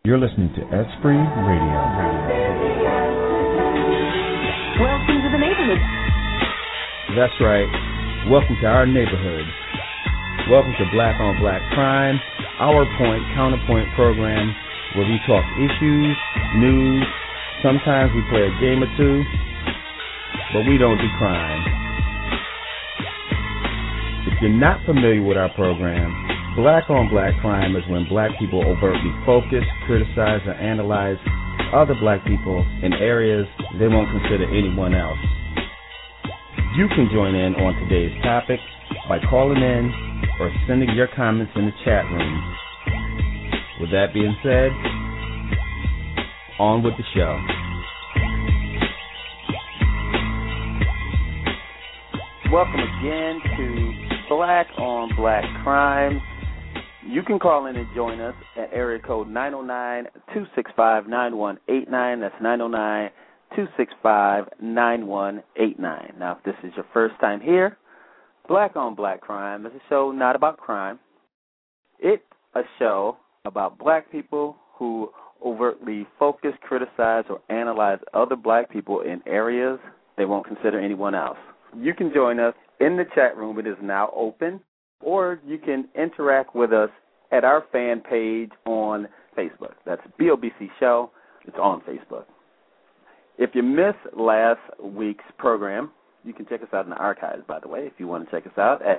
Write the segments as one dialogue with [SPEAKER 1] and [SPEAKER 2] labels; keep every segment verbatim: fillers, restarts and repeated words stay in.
[SPEAKER 1] You're listening to Esprit Radio.
[SPEAKER 2] Welcome to the neighborhood.
[SPEAKER 1] That's right. Welcome to our neighborhood. Welcome to Black on Black Crime, our point, counterpoint program where we talk issues, news, sometimes we play a game or two, but we don't do crime. If you're not familiar with our program, Black on Black Crime is when black people overtly focus, criticize, or analyze other black people in areas they won't consider anyone else. You can join in on today's topic by calling in or sending your comments in the chat room. With that being said, on with the show. Welcome again to Black on Black Crime. You can call in and join us at area code nine oh nine, two six five, nine one eight nine. That's nine oh nine, two six five, nine one eight nine. Now, if this is your first time here, Black on Black Crime is a show not about crime. It's a show about black people who overtly focus, criticize, or analyze other black people in areas they won't consider anyone else. You can join us in the chat room. It is now open. Or you can interact with us at our fan page on Facebook. That's B O B C Show. It's on Facebook. If you missed last week's program, you can check us out in the archives, by the way, if you want to check us out at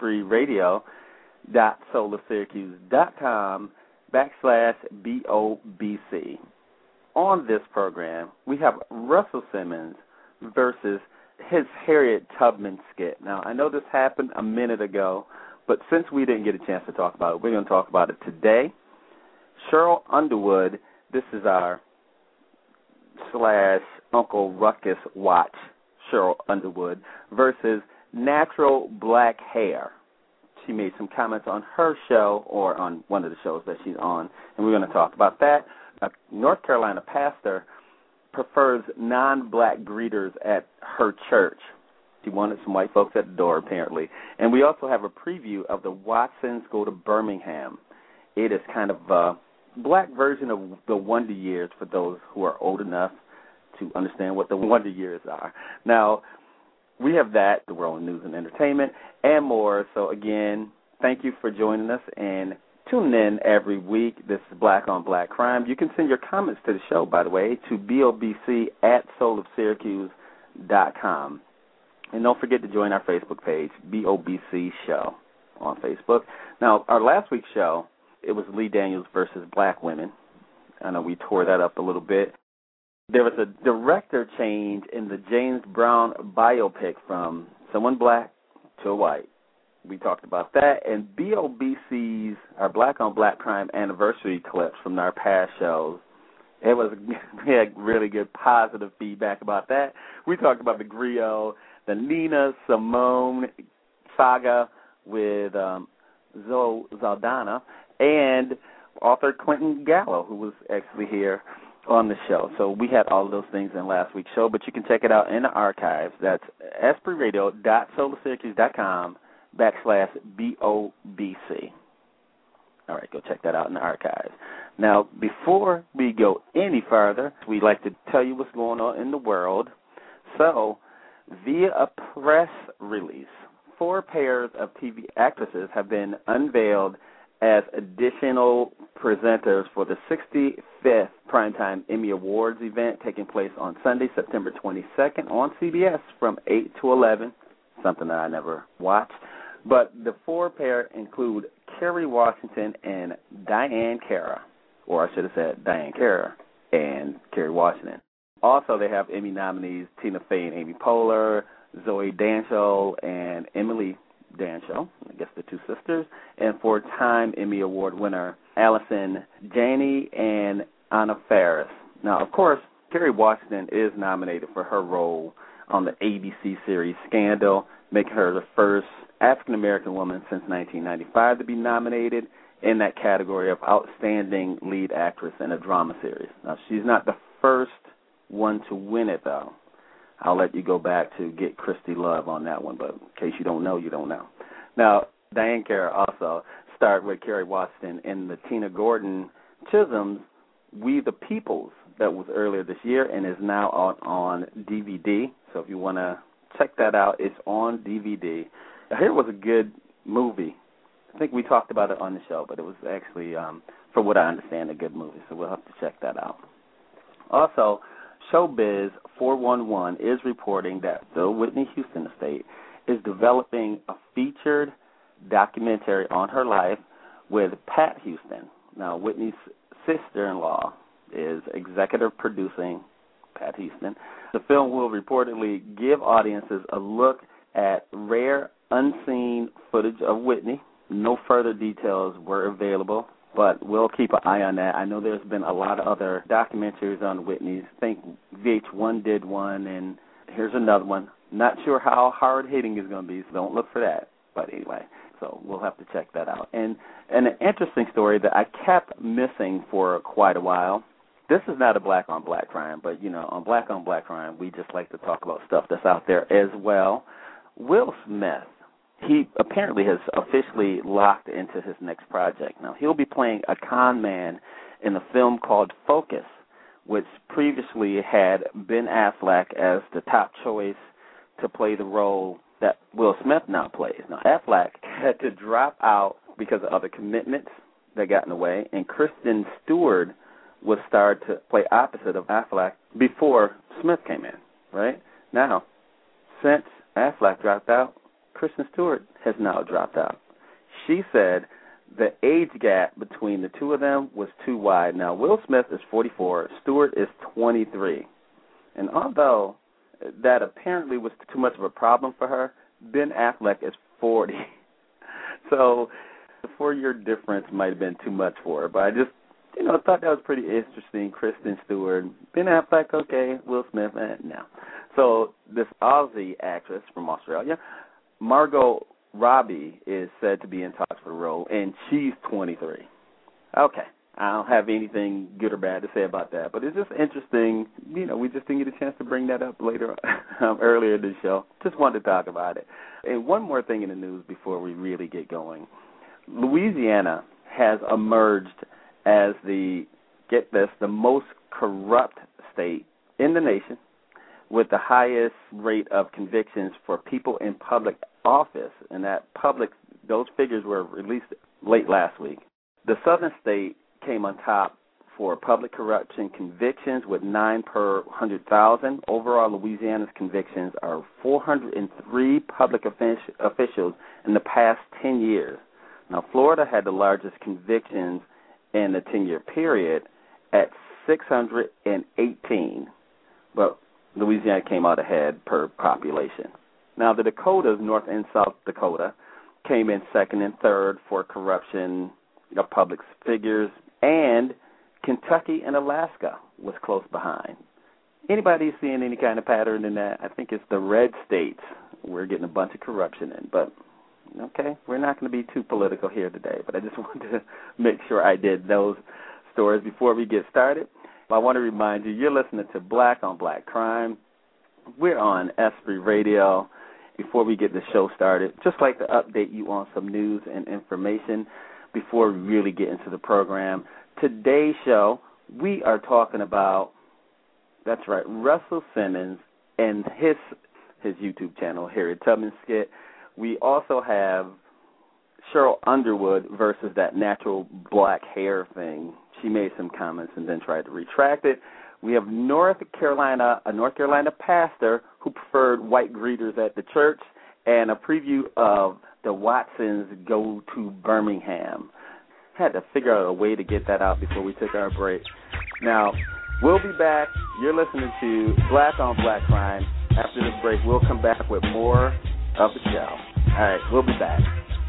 [SPEAKER 1] espritradio.soulofsyracuse.com backslash B O B C. On this program, we have Russell Simmons versus his Harriet Tubman skit. Now, I know this happened a minute ago, but since we didn't get a chance to talk about it, we're going to talk about it today. Sheryl Underwood, this is our slash Uncle Ruckus watch, Sheryl Underwood, versus Natural Black Hair. She made some comments on her show or on one of the shows that she's on, and we're going to talk about that. A North Carolina pastor prefers non-black greeters at her church. She wanted some white folks at the door, apparently. And we also have a preview of the Watsons Go to Birmingham. It is kind of a black version of the Wonder Years for those who are old enough to understand what the Wonder Years are. Now, we have that, the world of news and entertainment, and more. So, again, thank you for joining us, and tune in every week. This is Black on Black Crime. You can send your comments to the show, by the way, to B O B C at soul of syracuse dot com. And don't forget to join our Facebook page, B O B C Show on Facebook. Now, our last week's show, it was Lee Daniels versus black women. I know we tore that up a little bit. There was a director change in the James Brown biopic from someone black to a white. We talked about that, and B O B C's, our Black on Black Crime anniversary clips from our past shows, it was, we had really good positive feedback about that. We talked about the griot, the Nina Simone saga with um, Zoe Saldana, and author Quentin Gallo, who was actually here on the show. So we had all of those things in last week's show, but you can check it out in the archives. That's espritradio.soulofsyracuse.com backslash B O B C. All right, go check that out in the archives. Now, before we go any further, we'd like to tell you what's going on in the world. So, via a press release, four pairs of T V actresses have been unveiled as additional presenters for the sixty-fifth Primetime Emmy Awards event taking place on Sunday, September twenty-second on C B S from eight to eleven, something that I never watched. But the four pair include Kerry Washington and Diane Cara, or I should have said Diane Cara and Kerry Washington. Also, they have Emmy nominees Tina Fey and Amy Poehler, Zoe Dancho and Emily Dancho, I guess the two sisters, and four-time Emmy Award winner Allison Janney and Anna Faris. Now, of course, Kerry Washington is nominated for her role on the A B C series Scandal, making her the first African-American woman since nineteen ninety-five to be nominated in that category of Outstanding Lead Actress in a Drama Series. Now, she's not the first one to win it, though. I'll let you go back to get Christy Love on that one, but in case you don't know, you don't know. Now, Diane Cara also starred with Kerry Washington in the Tina Gordon Chisholm's We the Peoples that was earlier this year and is now on, on D V D. So if you want to check that out, it's on D V D. Here was a good movie. I think we talked about it on the show, but it was actually, um, from what I understand, a good movie. So we'll have to check that out. Also, Showbiz four one one is reporting that the Whitney Houston estate is developing a featured documentary on her life with Pat Houston. Now, Whitney's sister-in-law is executive producing Pat Houston. The film will reportedly give audiences a look at rare, unseen footage of Whitney. No further details were available, but we'll keep an eye on that. I know there's been a lot of other documentaries on Whitney. I think V H one did one, and here's another one. Not sure how hard-hitting it's going to be, so don't look for that. But anyway, so we'll have to check that out. And, and an interesting story that I kept missing for quite a while. This is not a black-on-black crime, but, you know, on black-on-black crime, we just like to talk about stuff that's out there as well. Will Smith, he apparently has officially locked into his next project. Now, he'll be playing a con man in a film called Focus, which previously had Ben Affleck as the top choice to play the role that Will Smith now plays. Now, Affleck had to drop out because of other commitments that got in the way, and Kristen Stewart was starred to play opposite of Affleck before Smith came in, right? Now, since Affleck dropped out, Kristen Stewart has now dropped out. She said the age gap between the two of them was too wide. Now, Will Smith is forty-four, Stewart is twenty-three. And although that apparently was too much of a problem for her, Ben Affleck is forty. So the four-year difference might have been too much for her. But I just, you know, thought that was pretty interesting. Kristen Stewart, Ben Affleck, okay, Will Smith, eh, no. So this Aussie actress from Australia, Margot Robbie, is said to be in talks for the role, and she's twenty-three. Okay. I don't have anything good or bad to say about that, but it's just interesting. You know, we just didn't get a chance to bring that up later, um, earlier in the show. Just wanted to talk about it. And one more thing in the news before we really get going. Louisiana has emerged as the, get this, the most corrupt state in the nation with the highest rate of convictions for people in public office. And that public, those figures were released late last week. The southern state came on top for public corruption convictions with nine per one hundred thousand. Overall, Louisiana's convictions are four hundred three public officials in the past ten years. Now, Florida had the largest convictions in the ten-year period at six hundred eighteen, but Louisiana came out ahead per population. Now, the Dakotas, North and South Dakota, came in second and third for corruption of public figures, and Kentucky and Alaska was close behind. Anybody seeing any kind of pattern in that? I think it's the red states we're getting a bunch of corruption in, but okay, we're not going to be too political here today, but I just wanted to make sure I did those stories before we get started. I want to remind you, you're listening to Black on Black Crime. We're on Esprit Radio. Before we get the show started, just like to update you on some news and information before we really get into the program. Today's show, we are talking about, that's right, Russell Simmons and his his YouTube channel, Harriet Tubman Skit. We also have Cheryl Underwood versus that natural black hair thing. She made some comments and then tried to retract it. We have North Carolina, a North Carolina pastor who preferred white greeters at the church, and a preview of the Watsons Go to Birmingham. Had to figure out a way to get that out before we took our break. Now, we'll be back. You're listening to Black on Black Crime. After this break, we'll come back with more of the show. All right, we'll be back.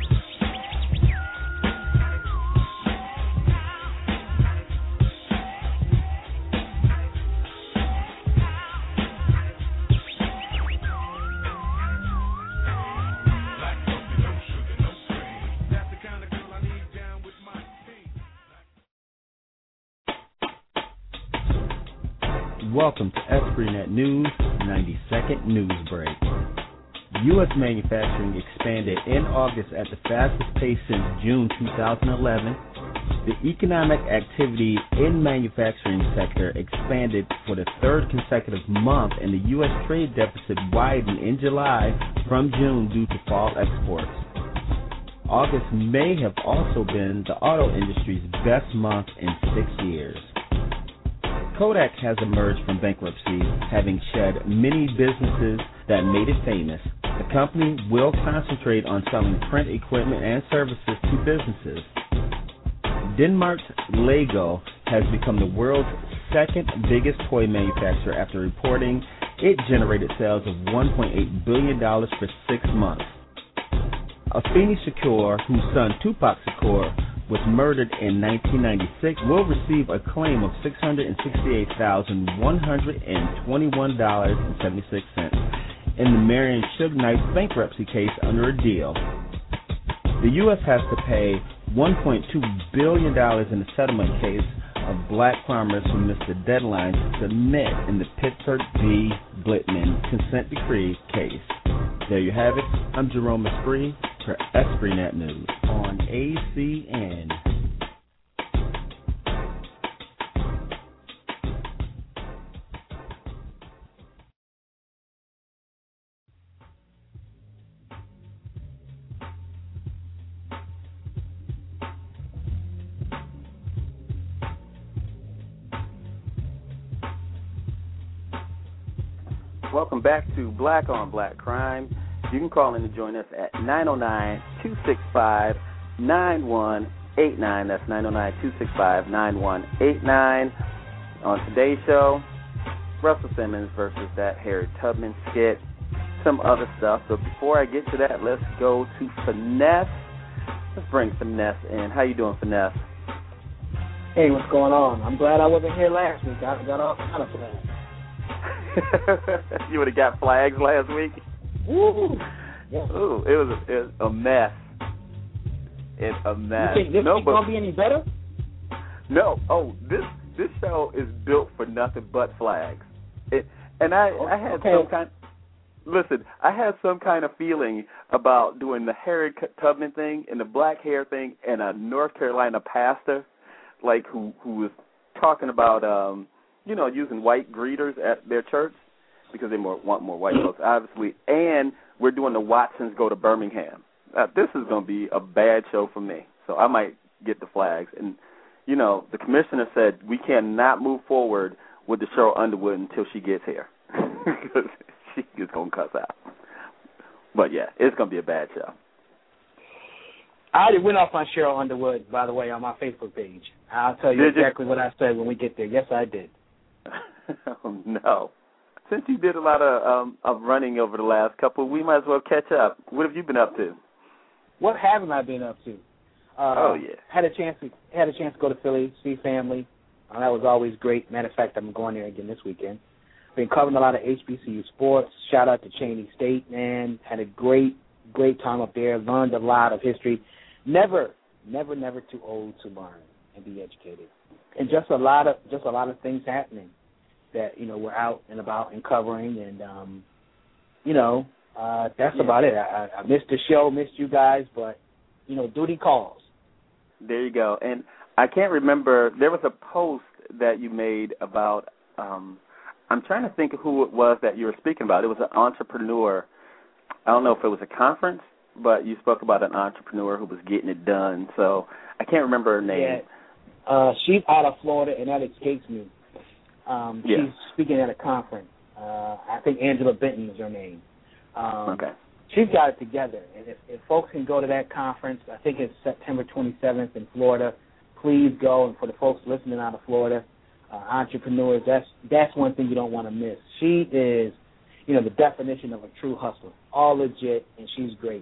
[SPEAKER 3] Welcome to EspritNet News ninety-second News Break. U S manufacturing expanded in August at the fastest pace since June two thousand eleven. The economic activity in manufacturing sector expanded for the third consecutive month, and the U S trade deficit widened in July from June due to fall exports. August may have also been the auto industry's best month in six years. Kodak has emerged from bankruptcy, having shed many businesses that made it famous. The company will concentrate on selling print equipment and services to businesses. Denmark's Lego has become the world's second biggest toy manufacturer after reporting it generated sales of one point eight billion dollars for six months. Afeni Shakur, whose son Tupac Shakur was murdered in nineteen ninety-six, will receive a claim of six hundred sixty-eight thousand one hundred twenty-one dollars and seventy-six cents in the Marion Suge Knight bankruptcy case under a deal. The U S has to pay one point two billion dollars in the settlement case of black farmers who missed the deadline to submit in the Pittsburgh v. Blitman consent decree case. There you have it. I'm Jerome Esprit for EspritNet News on A C N.
[SPEAKER 1] Welcome back to Black on Black Crime. You can call in to join us at nine oh nine, two six five, nine one eight nine. That's nine oh nine, two six five, nine one eight nine. On today's show, Russell Simmons versus that Harriet Tubman skit, some other stuff. But before I get to that, let's go to Finesse. Let's bring Finesse in. How you doing, Finesse?
[SPEAKER 4] Hey, what's going on? I'm glad I wasn't here last week. I got all kind of flags.
[SPEAKER 1] You would have got flags last week?
[SPEAKER 4] Ooh, yeah.
[SPEAKER 1] Ooh, it was a, it was a mess. It's a mess.
[SPEAKER 4] You think this
[SPEAKER 1] no,
[SPEAKER 4] week
[SPEAKER 1] but,
[SPEAKER 4] gonna be any better?
[SPEAKER 1] No. Oh, this this show is built for nothing but flags. It, and I, I had
[SPEAKER 4] okay.
[SPEAKER 1] some kind. Listen, I had some kind of feeling about doing the Harriet Tubman thing and the black hair thing, and a North Carolina pastor, like who who was talking about um. you know, using white greeters at their church because they more, want more white folks, obviously. And we're doing the Watsons Go to Birmingham. Uh, this is going to be a bad show for me, so I might get the flags. And, you know, the commissioner said we cannot move forward with the Cheryl Underwood until she gets here because she is going to cuss out. But, yeah, it's going to be a bad show.
[SPEAKER 4] I already went off on Cheryl Underwood, by the way, on my Facebook page. I'll tell you
[SPEAKER 1] did
[SPEAKER 4] exactly
[SPEAKER 1] you?
[SPEAKER 4] what I said when we get there. Yes, I did.
[SPEAKER 1] Oh, no. Since you did a lot of um, of running over the last couple, we might as well catch up. What have you been up to?
[SPEAKER 4] What haven't I been up to? Uh,
[SPEAKER 1] oh yeah.
[SPEAKER 4] Had a chance to had a chance to go to Philly, see family. Uh, that was always great. Matter of fact, I'm going there again this weekend. Been covering a lot of H B C U sports. Shout out to Cheney State, man. Had a great great time up there. Learned a lot of history. Never, never, never too old to learn and be educated. And just a lot of just a lot of things happening that, you know, we're out and about and covering, and, um, you know, uh, that's yeah. about it. I, I missed the show, missed you guys, but, you know, duty calls.
[SPEAKER 1] There you go. And I can't remember, there was a post that you made about, um, I'm trying to think of who it was that you were speaking about. It was an entrepreneur. I don't know if it was a conference, but you spoke about an entrepreneur who was getting it done. So I can't remember her name.
[SPEAKER 4] Yeah. Uh, she's out of Florida, and that escapes me. Um,
[SPEAKER 1] yeah.
[SPEAKER 4] She's speaking at a conference. Uh, I think Angela Benton is her name. Um,
[SPEAKER 1] okay.
[SPEAKER 4] She's got it together. And if, if folks can go to that conference, I think it's September twenty-seventh in Florida, please go. And for the folks listening out of Florida, uh, entrepreneurs, that's that's one thing you don't want to miss. She is, you know, the definition of a true hustler, all legit, and she's great.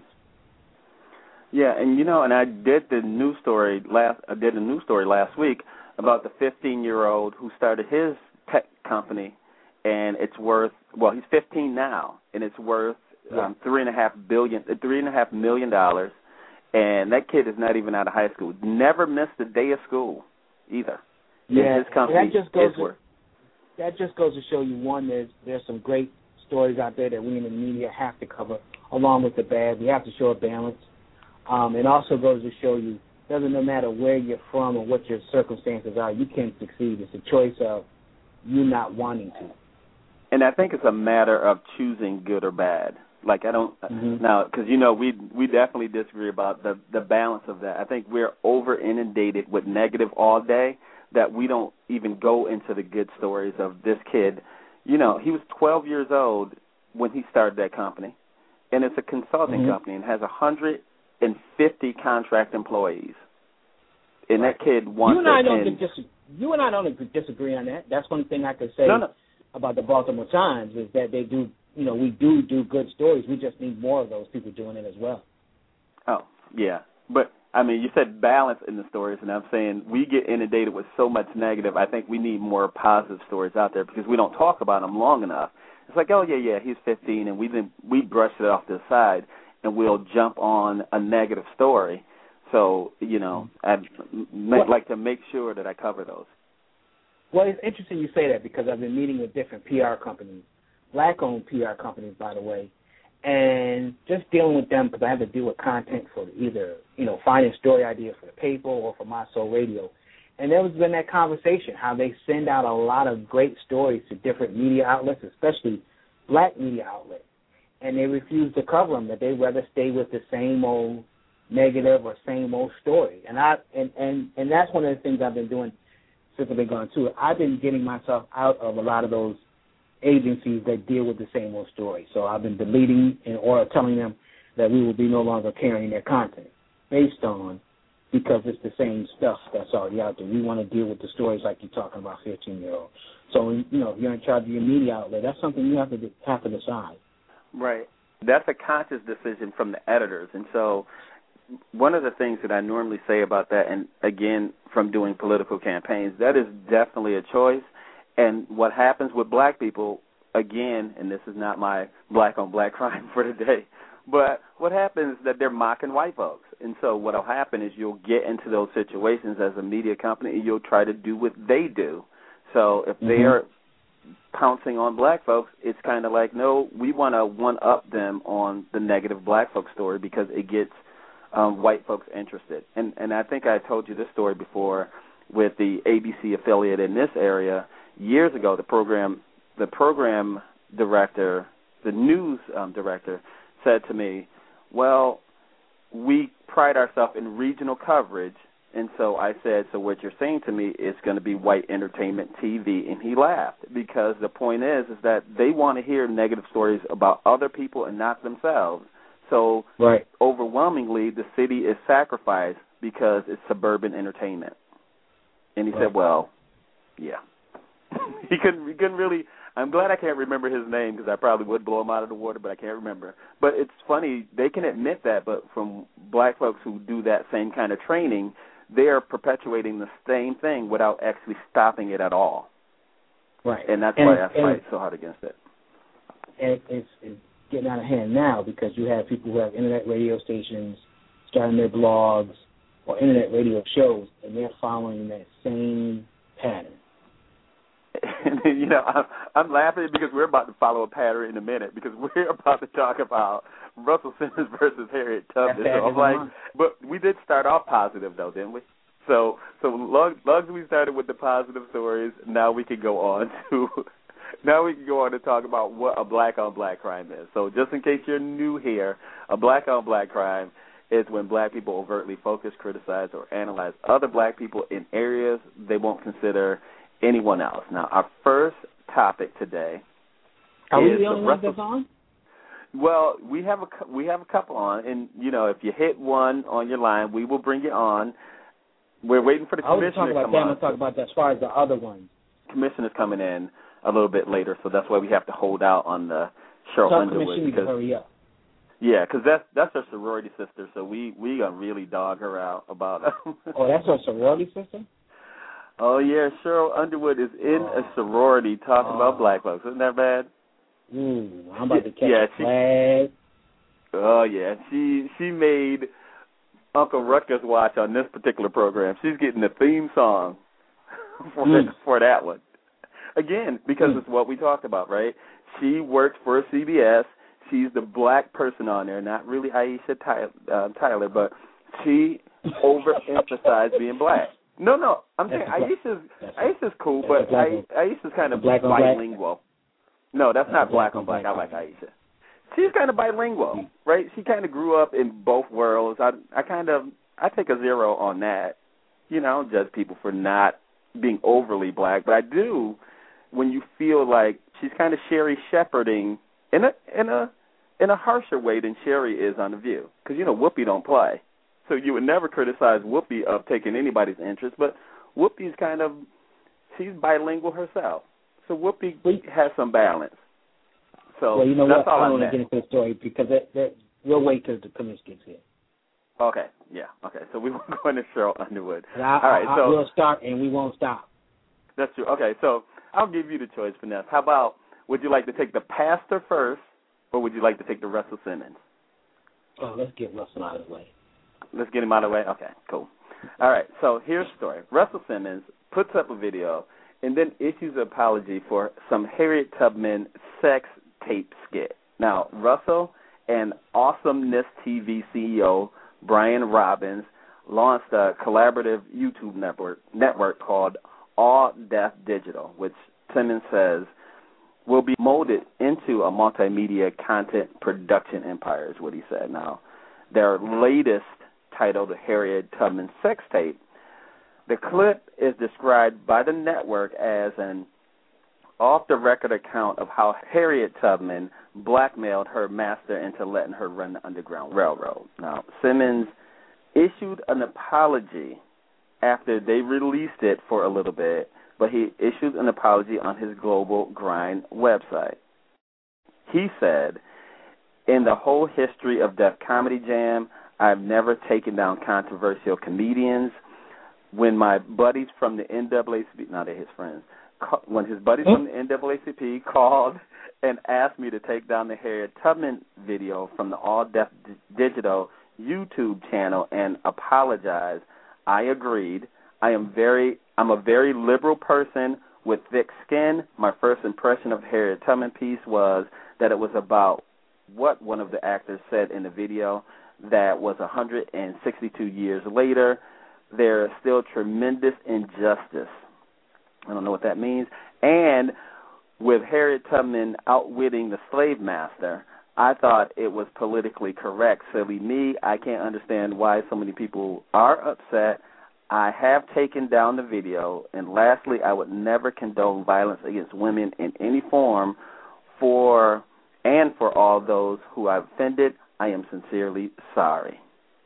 [SPEAKER 1] Yeah, and you know, and I did the news story last. I did a news story last week about the fifteen-year-old who started his tech company, and it's worth, well, he's fifteen now, and it's worth
[SPEAKER 4] yeah.
[SPEAKER 1] um, three and a half billion, three and a half million dollars, and that kid is not even out of high school. Never missed a day of school either.
[SPEAKER 4] Yeah,
[SPEAKER 1] his company
[SPEAKER 4] that just goes.
[SPEAKER 1] is
[SPEAKER 4] To,
[SPEAKER 1] worth.
[SPEAKER 4] that just goes to show you, one, there's there's some great stories out there that we in the media have to cover, along with the bad. We have to show a balance, um, it also goes to show you doesn't no matter where you're from or what your circumstances are, you can succeed. It's a choice of you not wanting to.
[SPEAKER 1] And I think it's a matter of choosing good or bad. Like I don't mm-hmm. now because you know we we definitely disagree about the the balance of that. I think we're over inundated with negative all day that we don't even go into the good stories of this kid. You know, he was twelve years old when he started that company, and it's a consulting mm-hmm. company and has one hundred fifty contract employees. And right. that kid wants
[SPEAKER 4] you and I don't
[SPEAKER 1] and,
[SPEAKER 4] dis- You and I don't disagree on that. That's one thing I could say
[SPEAKER 1] no, no.
[SPEAKER 4] about the Baltimore Times is that they do. You know, we do do good stories. We just need more of those people doing it as well.
[SPEAKER 1] Oh, yeah. But, I mean, you said balance in the stories, and I'm saying we get inundated with so much negative. I think we need more positive stories out there because we don't talk about them long enough. It's like, oh, yeah, yeah, he's fifteen, and we then we brush it off to the side, and we'll jump on a negative story. So, you know, I'd well, like to make sure that I cover those.
[SPEAKER 4] Well, it's interesting you say that because I've been meeting with different P R companies. Black-owned P R companies, by the way, and just dealing with them because I have to deal with content for either, you know, finding story ideas for the paper or for My Soul Radio. And there was been that conversation, how they send out a lot of great stories to different media outlets, especially black media outlets, and they refuse to cover them, that they'd rather stay with the same old negative or same old story. And I and, and, and that's one of the things I've been doing since I've been going to it. I've been getting myself out of a lot of those agencies that deal with the same old story. So I've been deleting and or telling them that we will be no longer carrying their content based on because it's the same stuff that's already out there. We want to deal with the stories like you're talking about fifteen-year-olds. So, you know, if you're in charge of your media outlet, that's something you have to have to decide.
[SPEAKER 1] Right. That's a conscious decision from the editors. And so one of the things that I normally say about that, and again, from doing political campaigns, that is definitely a choice. And what happens with black people, again, and this is not my black-on-black crime for today, but what happens is that they're mocking white folks. And so what will happen is you'll get into those situations as a media company and you'll try to do what they do. So if mm-hmm. they are pouncing on black folks, it's kind of like, no, we want to one-up them on the negative black folk story because it gets um, white folks interested. And, and I think I told you this story before with the A B C affiliate in this area. Years ago, the program, the program director, the news um, director, said to me, "Well, we pride ourselves in regional coverage," and so I said, "So what you're saying to me is going to be white entertainment T V?" And he laughed because the point is, is that they want to hear negative stories about other people and not themselves. So
[SPEAKER 4] right.
[SPEAKER 1] overwhelmingly, the city is sacrificed because it's suburban entertainment. And he right. said, "Well, yeah." He couldn't, he couldn't really, I'm glad I can't remember his name because I probably would blow him out of the water, but I can't remember. But it's funny, they can admit that, but from black folks who do that same kind of training, they are perpetuating the same thing without actually stopping it at all.
[SPEAKER 4] Right.
[SPEAKER 1] And that's
[SPEAKER 4] and,
[SPEAKER 1] why I
[SPEAKER 4] and,
[SPEAKER 1] fight so hard against it.
[SPEAKER 4] And it's, it's getting out of hand now because you have people who have internet radio stations starting their blogs or internet radio shows, and they're following that same pattern.
[SPEAKER 1] And, you know, I'm, I'm laughing because we're about to follow a pattern in a minute because we're about to talk about Russell Simmons versus Harriet Tubman. So I'm like, but we did start off positive, though, didn't we? So, so long, long as we started with the positive stories, now we can go on to now we can go on to talk about what a black-on-black crime is. So, just in case you're new here, a black-on-black crime is when black people overtly focus, criticize, or analyze other black people in areas they won't consider anyone else. Now, our first topic today
[SPEAKER 4] Are
[SPEAKER 1] is
[SPEAKER 4] we the only
[SPEAKER 1] the
[SPEAKER 4] ones that's on?
[SPEAKER 1] Well, we have a we have a couple on, and you know, if you hit one on your line, we will bring you on. We're waiting for the commissioner to come on.
[SPEAKER 4] I was talking about that. I'm talking about that as far as the other ones.
[SPEAKER 1] Commissioner's coming in a little bit later, so that's why we have to hold out on the Cheryl
[SPEAKER 4] Tell
[SPEAKER 1] Underwood.
[SPEAKER 4] Commissioner to hurry up.
[SPEAKER 1] Yeah, because that's that's her sorority sister, so we we gonna really dog her out about.
[SPEAKER 4] Oh, that's her sorority sister.
[SPEAKER 1] Oh, yeah, Cheryl Underwood is in oh. a sorority talking oh. about black folks. Isn't that bad?
[SPEAKER 4] Mm, I'm about to catch
[SPEAKER 1] yeah,
[SPEAKER 4] a flag.
[SPEAKER 1] She, oh, yeah. She she made Uncle Rutgers watch on this particular program. She's getting the theme song for, mm. for that one. Again, because mm. it's what we talked about, right? She works for C B S. She's the black person on there, not really Aisha Tyler, uh, Tyler but she overemphasize being black. No, no, I'm
[SPEAKER 4] That's
[SPEAKER 1] saying
[SPEAKER 4] black.
[SPEAKER 1] Aisha's
[SPEAKER 4] That's
[SPEAKER 1] Aisha's cool,
[SPEAKER 4] that's
[SPEAKER 1] but
[SPEAKER 4] black
[SPEAKER 1] I, Aisha's kind of
[SPEAKER 4] black on black?
[SPEAKER 1] bilingual. No, that's, that's not black on black. black. I like Aisha. She's kind of bilingual, mm-hmm. right? She kind of grew up in both worlds. I, I kind of, I take a zero on that. You know, I don't judge people for not being overly black, but I do when you feel like she's kind of Sherry shepherding in a in a in a harsher way than Sherry is on The View, because you know Whoopi don't play, so you would never criticize Whoopi of taking anybody's interest, but Whoopi's kind of she's bilingual herself, so Whoopi has some balance. So
[SPEAKER 4] well, you know
[SPEAKER 1] that's
[SPEAKER 4] what?
[SPEAKER 1] all
[SPEAKER 4] I don't
[SPEAKER 1] want
[SPEAKER 4] to get into the story because that, that, we'll wait till the commission gets here.
[SPEAKER 1] Okay, yeah, okay. So we won't go into Cheryl Underwood.
[SPEAKER 4] I,
[SPEAKER 1] all right,
[SPEAKER 4] I,
[SPEAKER 1] so
[SPEAKER 4] we'll start and we won't stop.
[SPEAKER 1] That's true. Okay, so I'll give you the choice, Finesse. How about, would you like to take the pastor first, or would you like to take the Russell Simmons?
[SPEAKER 4] Oh, let's get Russell out of the way.
[SPEAKER 1] Let's get him out of the way? Okay, cool. All right, so here's the story. Russell Simmons puts up a video and then issues an apology for some Harriet Tubman sex tape skit. Now, Russell and Awesomeness T V C E O Brian Robbins launched a collaborative YouTube network network called All Deaf Digital, which Simmons says will be molded into a multimedia content production empire, is what he said. Now, their latest, titled Harriet Tubman Sex Tape, the clip is described by the network as an off-the-record account of how Harriet Tubman blackmailed her master into letting her run the Underground Railroad. Now, Simmons issued an apology after they released it for a little bit, but he issued an apology on his Global Grind website. He said, in the whole history of Def Comedy Jam, I've never taken down controversial comedians. When my buddies from the N double A C P, now they're his friends, when his buddies from the N double A C P called and asked me to take down the Harriet Tubman video from the All Deaf Digital YouTube channel and apologize, I agreed. I am very, I'm a very liberal person with thick skin. My first impression of the Harriet Tubman piece was that it was about what one of the actors said in the video, that was one hundred sixty-two years later. There is still tremendous injustice. I don't know what that means. And with Harriet Tubman outwitting the slave master, I thought it was politically correct. Silly me, I can't understand why so many people are upset. I have taken down the video. And lastly, I would never condone violence against women in any form. For and for all those who I've offended, I am sincerely sorry.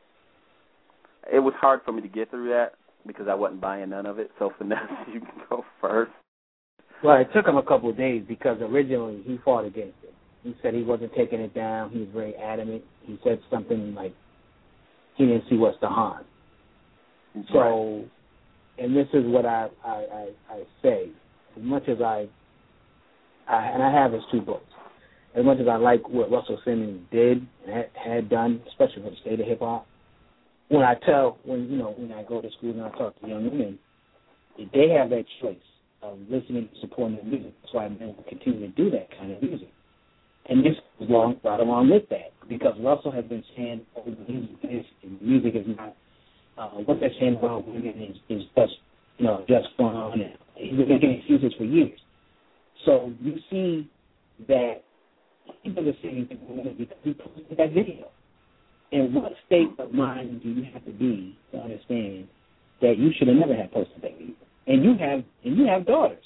[SPEAKER 1] It was hard for me to get through that because I wasn't buying none of it. So, Finesse, you can go first.
[SPEAKER 4] Well, it took him a couple of days because originally he fought against it. He said he wasn't taking it down. He was very adamant. He said something like he didn't see what's the harm. Right. So, and this is what I, I, I, I say. As much as I, I, and I have his two books, as much as I like what Russell Simmons did and had, had done, especially for the state of hip-hop, when I tell, when you know, when I go to school and I talk to young women, they have that choice of listening and supporting the music. That's why men will continue to do that kind of music. And this is along, right along with that, because Russell has been saying, oh, music is, music is not, uh, what they're saying about women is, is just, you know, just fun. And he's been making excuses for years. So you see that he does the same thing for women because he posted that video. In what state of mind do you have to be to understand that you should have never had posted that video? And you have and you have daughters.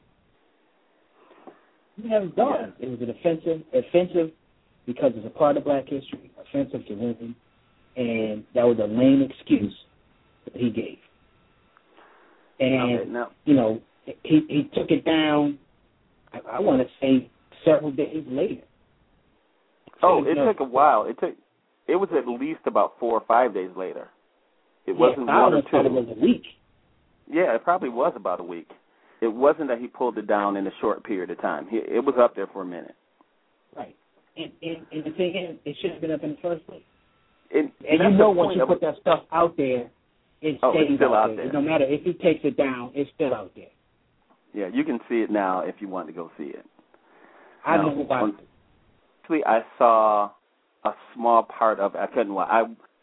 [SPEAKER 4] You have daughters. Yeah. It was an offensive, offensive because it's a part of Black history, offensive to women, and that was a lame excuse that he gave. And
[SPEAKER 1] okay, no.
[SPEAKER 4] you know, he he took it down. I, I want to say several days later.
[SPEAKER 1] Oh, it took a while. It took. It was at least about four or five days later. It wasn't
[SPEAKER 4] yeah,
[SPEAKER 1] one or two.
[SPEAKER 4] It was a week.
[SPEAKER 1] Yeah, it probably was about a week. It wasn't that he pulled it down in a short period of time. He, it was up there for a minute.
[SPEAKER 4] Right. And, and, and the thing is, it should have been up in the first place.
[SPEAKER 1] It,
[SPEAKER 4] and you know once you put that stuff out there, it
[SPEAKER 1] oh,
[SPEAKER 4] stays
[SPEAKER 1] it's still
[SPEAKER 4] out
[SPEAKER 1] out
[SPEAKER 4] there.
[SPEAKER 1] there.
[SPEAKER 4] No matter if he takes it down, it's still out there.
[SPEAKER 1] Yeah, you can see it now if you want to go see it.
[SPEAKER 4] I
[SPEAKER 1] now,
[SPEAKER 4] know about it.
[SPEAKER 1] Actually, I saw a small part of it. I couldn't watch. I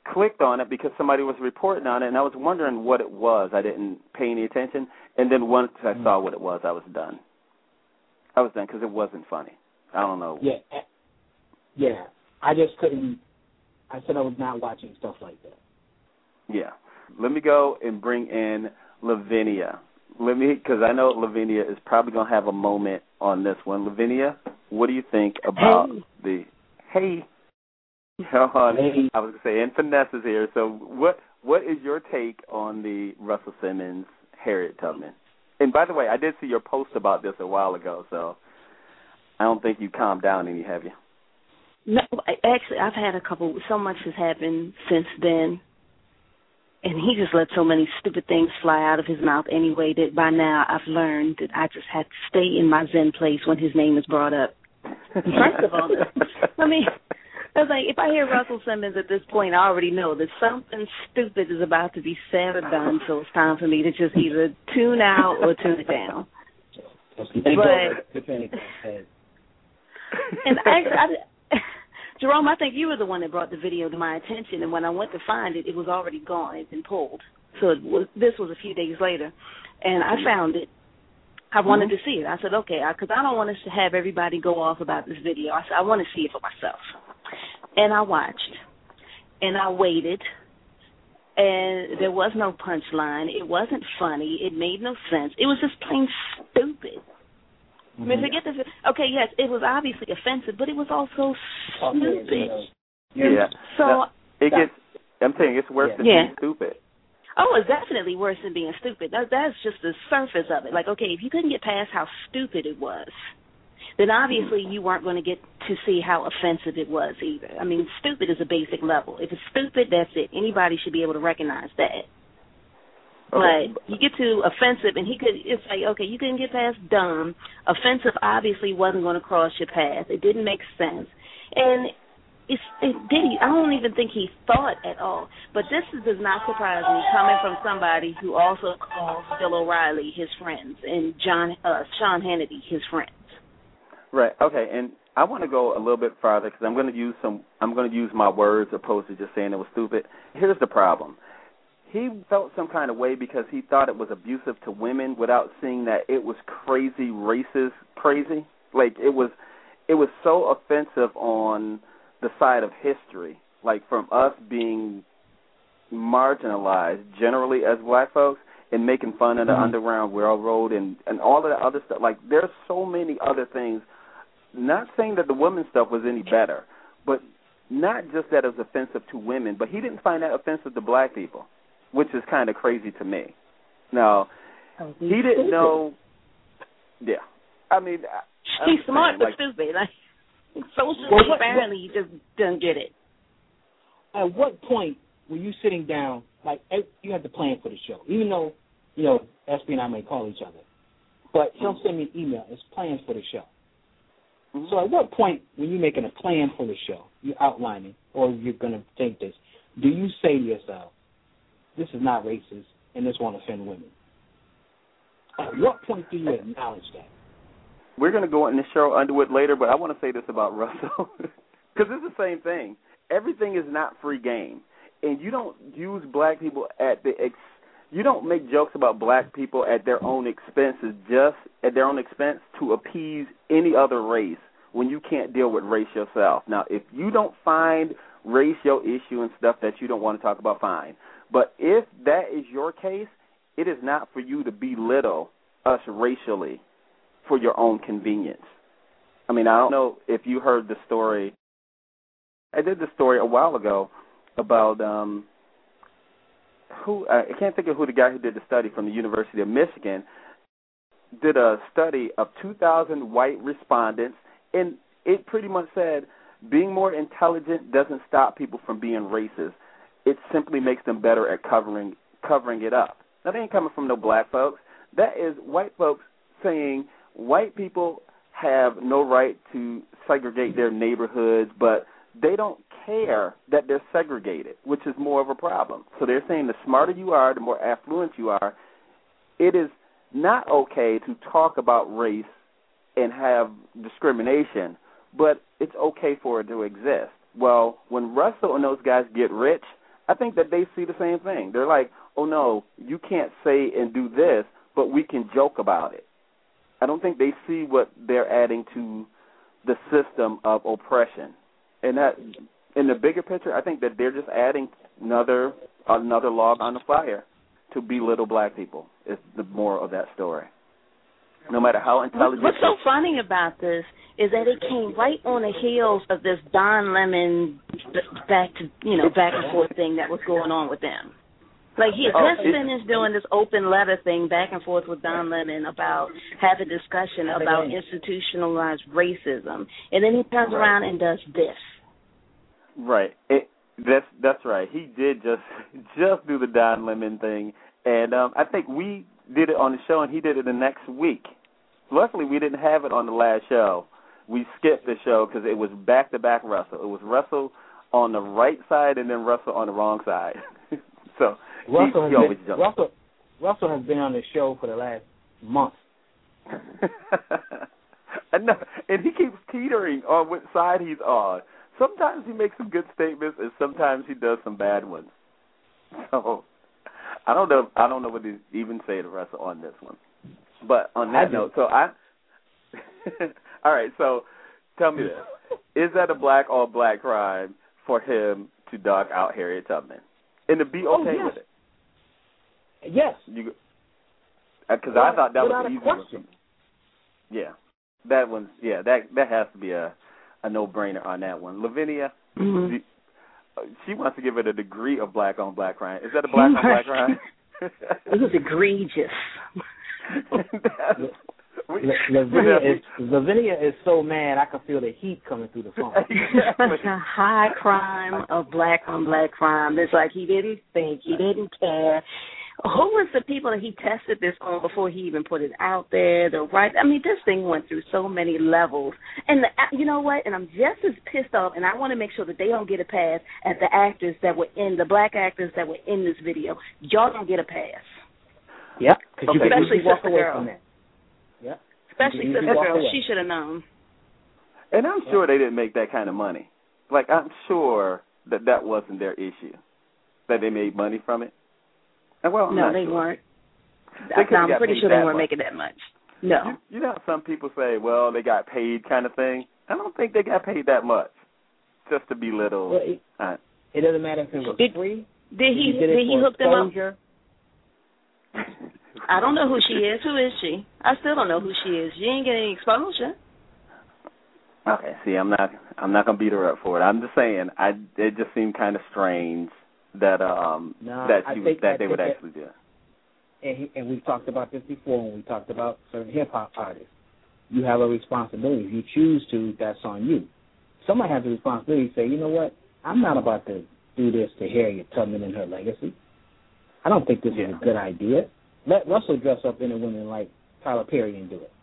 [SPEAKER 1] clicked on it because somebody was reporting on it, and I was wondering what it was. I didn't pay any attention, and then once I saw what it was, I was done. I was done because it wasn't funny. I don't know.
[SPEAKER 4] Yeah, yeah. I just couldn't. I said I was not watching stuff like that.
[SPEAKER 1] Yeah. Let me go and bring in Lavinia. Let me, because I know Lavinia is probably going to have a moment on this one. Lavinia, what do you think about
[SPEAKER 5] hey.
[SPEAKER 1] the hey? On,
[SPEAKER 4] hey.
[SPEAKER 1] I was going to say, and Finesse is here. So, what what is your take on the Russell Simmons Harriet Tubman? And by the way, I did see your post about this a while ago, so I don't think you calmed down any, have you?
[SPEAKER 5] No, actually, I've had a couple. So much has happened since then, and he just let so many stupid things fly out of his mouth anyway that by now I've learned that I just have to stay in my Zen place when his name is brought up. First of all, I mean, I was like, if I hear Russell Simmons at this point, I already know that something stupid is about to be said or done, so it's time for me to just either tune out or tune it down. But, and actually, I, Jerome, I think you were the one that brought the video to my attention, and when I went to find it, it was already gone. It had been pulled. So it was, this was a few days later, and I found it. I wanted mm-hmm. to see it. I said, okay, because I, I don't want us to have everybody go off about this video. I said, I want to see it for myself. And I watched, and I waited, and there was no punchline. It wasn't funny. It made no sense. It was just plain stupid. Mm-hmm. I mean, forget this. Okay, yes, it was obviously offensive, but it was also stupid.
[SPEAKER 1] Yeah.
[SPEAKER 5] So
[SPEAKER 1] no, it gets. I'm saying it's worse yeah. than
[SPEAKER 5] yeah.
[SPEAKER 1] being stupid.
[SPEAKER 5] Oh, it's definitely worse than being stupid. That, that's just the surface of it. Like, okay, if you couldn't get past how stupid it was, then obviously you weren't going to get to see how offensive it was either. I mean, stupid is a basic level. If it's stupid, that's it. Anybody should be able to recognize that.
[SPEAKER 1] Okay.
[SPEAKER 5] But you get to offensive, and he could. It's like, okay, you couldn't get past dumb. Offensive obviously wasn't going to cross your path. It didn't make sense, and it's, it did. I don't even think he thought at all. But this is, does not surprise me, coming from somebody who also calls Bill O'Reilly his friends and John uh, Sean Hannity his friends. Right.
[SPEAKER 1] Okay. And I want to go a little bit farther because I'm going to use some. I'm going to use my words opposed to just saying it was stupid. Here's the problem. He felt some kind of way because he thought it was abusive to women without seeing that it was crazy, racist, crazy. Like it was, it was so offensive on the side of history, like from us being marginalized generally as black folks and making fun of the mm-hmm. Underground Railroad and, and all of the other stuff. Like there's so many other things. Not saying that the women's stuff was any better, but not just that it was offensive to women, but he didn't find that offensive to black people, which is kind of crazy to me. Now, oh, he didn't stupid. know. Yeah, I mean, I,
[SPEAKER 5] he's smart but
[SPEAKER 1] like,
[SPEAKER 5] stupid. Like, socially,
[SPEAKER 4] well, what,
[SPEAKER 5] apparently, you just don't get it.
[SPEAKER 4] At what point were you sitting down? Like, you had to plan for the show, even though you know S B and I may call each other, but he'll send me an email. It's plans for the show. Mm-hmm. So, at what point, when you're making a plan for the show, you're outlining, or you're going to think this, do you say to yourself, this is not racist, and this won't offend women? At what point do you acknowledge that?
[SPEAKER 1] We're going to go into Cheryl Underwood later, but I want to say this about Russell, because it's the same thing. Everything is not free game, and you don't use black people at the ex- you don't make jokes about black people at their own expenses, just at their own expense to appease any other race when you can't deal with race yourself. Now, if you don't find race your issue and stuff that you don't want to talk about, fine. But if that is your case, it is not for you to belittle us racially for your own convenience. I mean, I don't know if you heard the story. I did the story a while ago about um, who I can't think of who the guy who did the study from the University of Michigan did a study of two thousand white respondents, and it pretty much said being more intelligent doesn't stop people from being racist. It simply makes them better at covering covering it up. Now, they ain't coming from no black folks. That is white folks saying white people have no right to segregate their neighborhoods, but they don't care that they're segregated, which is more of a problem. So they're saying the smarter you are, the more affluent you are, it is not okay to talk about race and have discrimination, but it's okay for it to exist. Well, when Russell and those guys get rich, I think that they see the same thing. They're like, oh, no, you can't say and do this, but we can joke about it. I don't think they see what they're adding to the system of oppression. And that, in the bigger picture, I think that they're just adding another another log on the fire to belittle black people is the moral of that story. No matter how intelligent.
[SPEAKER 5] What's so funny about this is that it came right on the heels of this Don Lemon back to you know back and forth thing that was going on with them. Like he had
[SPEAKER 1] oh,
[SPEAKER 5] just finished doing this open letter thing back and forth with Don Lemon about having a discussion about institutionalized racism, and then he turns
[SPEAKER 1] right.
[SPEAKER 5] around and does this.
[SPEAKER 1] Right. It, that's that's right. He did just just do the Don Lemon thing, and um, I think we did it on the show, and he did it the next week. Luckily, we didn't have it on the last show. We skipped the show because it was back-to-back Russell. It was Russell on the right side and then Russell on the wrong side. so
[SPEAKER 4] Russell,
[SPEAKER 1] he, he
[SPEAKER 4] has
[SPEAKER 1] always
[SPEAKER 4] been, Russell, Russell has been on the show for the last month.
[SPEAKER 1] I know, and he keeps teetering on which side he's on. Sometimes he makes some good statements, and sometimes he does some bad ones. So I don't know. I don't know what to even say to Russell on this one. But on that note, so I. all right. So tell me this: is that a black or black crime for him to dog out Harriet Tubman and to be okay
[SPEAKER 4] oh, yes.
[SPEAKER 1] with it?
[SPEAKER 4] Yes.
[SPEAKER 1] You, because I thought that was the easy one. Yeah, that one's yeah. That that has to be a, a no-brainer on that one. Lavinia,
[SPEAKER 5] mm-hmm.
[SPEAKER 1] the, she wants to give it a degree of black on black crime. Is that a black on black crime?
[SPEAKER 5] It was egregious.
[SPEAKER 4] Lavinia is Lavinia is so mad I can feel the heat coming through the phone.
[SPEAKER 5] It's a high crime of black on black crime. It's like he didn't think, he didn't care. Who was the people that he tested this on before he even put it out there? The right, I mean, this thing went through so many levels. And the, you know what? And I'm just as pissed off, and I want to make sure that they don't get a pass as the actors that were in, the black actors that were in this video. Y'all don't get a pass.
[SPEAKER 4] Yep. Okay. You
[SPEAKER 5] Especially
[SPEAKER 4] walk
[SPEAKER 5] Sister
[SPEAKER 4] away
[SPEAKER 5] Girl.
[SPEAKER 4] From that. Yep.
[SPEAKER 5] Especially
[SPEAKER 4] you
[SPEAKER 5] Sister Girl.
[SPEAKER 4] Away.
[SPEAKER 5] She should have known.
[SPEAKER 1] And I'm sure they didn't make that kind of money. Like, I'm sure that that wasn't their issue, that they made money from it. And well, I'm
[SPEAKER 5] no,
[SPEAKER 1] not
[SPEAKER 5] they
[SPEAKER 1] sure.
[SPEAKER 5] weren't.
[SPEAKER 1] They
[SPEAKER 5] I'm pretty sure they weren't
[SPEAKER 1] much.
[SPEAKER 5] making that much. No.
[SPEAKER 1] You, you know how some people say, well, they got paid kind of thing? I don't think they got paid that much just to belittle.
[SPEAKER 4] Well, it,
[SPEAKER 1] uh,
[SPEAKER 4] it doesn't matter if it was
[SPEAKER 5] did,
[SPEAKER 4] free.
[SPEAKER 5] Did he,
[SPEAKER 4] did,
[SPEAKER 5] did he hook them up?
[SPEAKER 1] uh,
[SPEAKER 5] I don't know who she is. Who is she? I still don't know who she is. She ain't getting exposure.
[SPEAKER 1] Okay, see, I'm not I'm not gonna beat her up for it. I'm just saying, I it just seemed kind of strange that um
[SPEAKER 4] no,
[SPEAKER 1] that
[SPEAKER 4] I
[SPEAKER 1] she
[SPEAKER 4] think,
[SPEAKER 1] that
[SPEAKER 4] I
[SPEAKER 1] they would
[SPEAKER 4] that,
[SPEAKER 1] actually do it.
[SPEAKER 4] And, he, and we've talked about this before when we talked about certain hip hop artists. You have a responsibility. If you choose to, that's on you. Someone has a responsibility to say, you know what, I'm not about to do this to Harriet Tubman and her legacy. I don't think this
[SPEAKER 1] yeah.
[SPEAKER 4] is a good idea. Let Russell dress up in a woman like Tyler Perry and do it.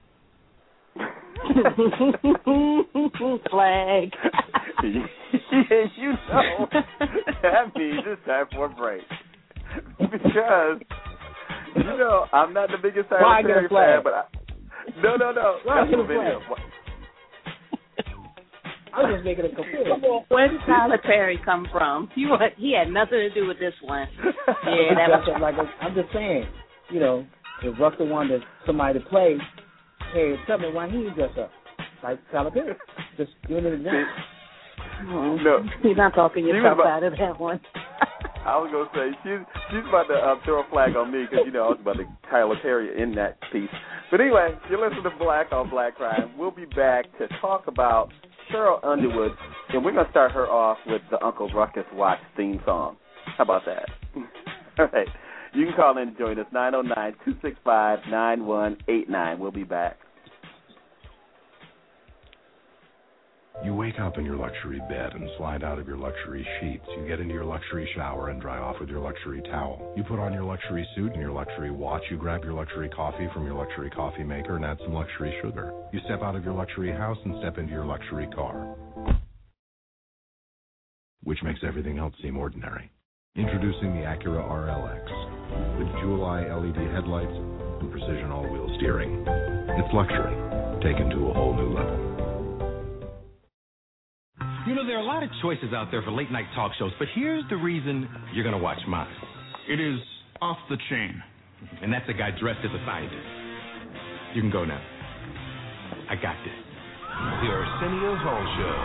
[SPEAKER 5] Flag.
[SPEAKER 1] You know, that means it's time for a break. Because, you know, I'm not the biggest Tyler Perry fan, but I, no, no, no.
[SPEAKER 4] Why
[SPEAKER 1] That's a video.
[SPEAKER 4] I was just making a comparison.
[SPEAKER 5] Where did Tyler Perry come from? You what? He had nothing to do with this one. Yeah, that was
[SPEAKER 4] like a, I'm just saying, you know, if Russell wanted somebody to play Harriet Tubman, why he didn't dress up like Tyler Perry? Just give it an example.
[SPEAKER 5] Oh,
[SPEAKER 1] no,
[SPEAKER 5] you're not talking yourself
[SPEAKER 1] about,
[SPEAKER 5] out of that one.
[SPEAKER 1] I was gonna say she's she's about to uh, throw a flag on me because you know I was about to Tyler Perry in that piece. But anyway, you're listening to Black on Black Crime. We'll be back to talk about Cheryl Underwood, and we're gonna start her off with the Uncle Ruckus Watch theme song. How about that? All right, you can call in and join us nine oh nine, two six five, nine one eight nine. We'll be back.
[SPEAKER 6] You wake up in your luxury bed and slide out of your luxury sheets. You get into your luxury shower and dry off with your luxury towel. You put on your luxury suit and your luxury watch. You grab your luxury coffee from your luxury coffee maker and add some luxury sugar. You step out of your luxury house and step into your luxury car, which makes everything else seem ordinary. Introducing the Acura R L X with jewel-eye L E D headlights and precision all-wheel steering. It's luxury taken to a whole new level.
[SPEAKER 7] You know, there are a lot of choices out there for late-night talk shows, but here's the reason you're going to watch mine. It is off the chain. And that's a guy dressed as a scientist. You can go now. I got this.
[SPEAKER 6] The Arsenio Hall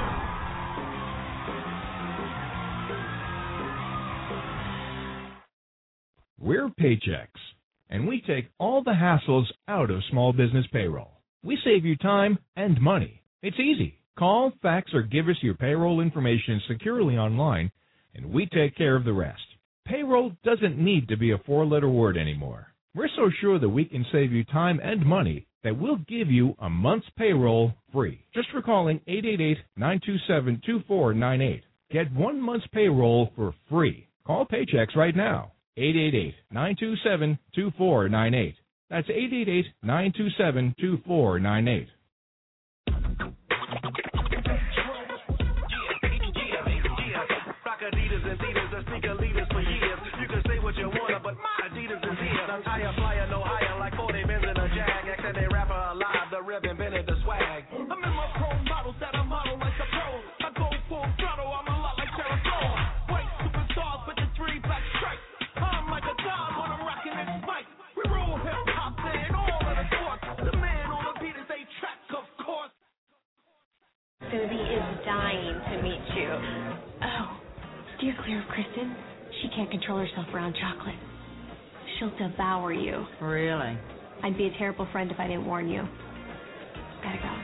[SPEAKER 8] Show. We're Paychex, and we take all the hassles out of small business payroll. We save you time and money. It's easy. Call, fax, or give us your payroll information securely online, and we take care of the rest. Payroll doesn't need to be a four-letter word anymore. We're so sure that we can save you time and money that we'll give you a month's payroll free. Just for calling eight eight eight, nine two seven, two four nine eight. Get one month's payroll for free. Call Paychex right now. eight eight eight, nine two seven, two four nine eight. That's eight eight eight, nine two seven, two four nine eight.
[SPEAKER 9] Adidas and Adidas are sneaker leaders for years. You can say what you want, but my Adidas is here. I'm higher, flyer, no higher, like forty bins in a Jag. Accent a rapper alive, the rib invented the swag. I'm in my pro models that I model like the pros. I go full throttle, I'm a lot like Terraform. White superstars with the three black stripes. I'm like a dog when I'm rocking this mic. We roll hip hop and all of the sports. The man on the beat is a track, of course.
[SPEAKER 10] Susie is dying to meet you. Oh. Steer clear of Kristen. She can't control herself around chocolate. She'll devour you.
[SPEAKER 11] Really?
[SPEAKER 10] I'd be a terrible friend if I didn't warn you. Gotta go.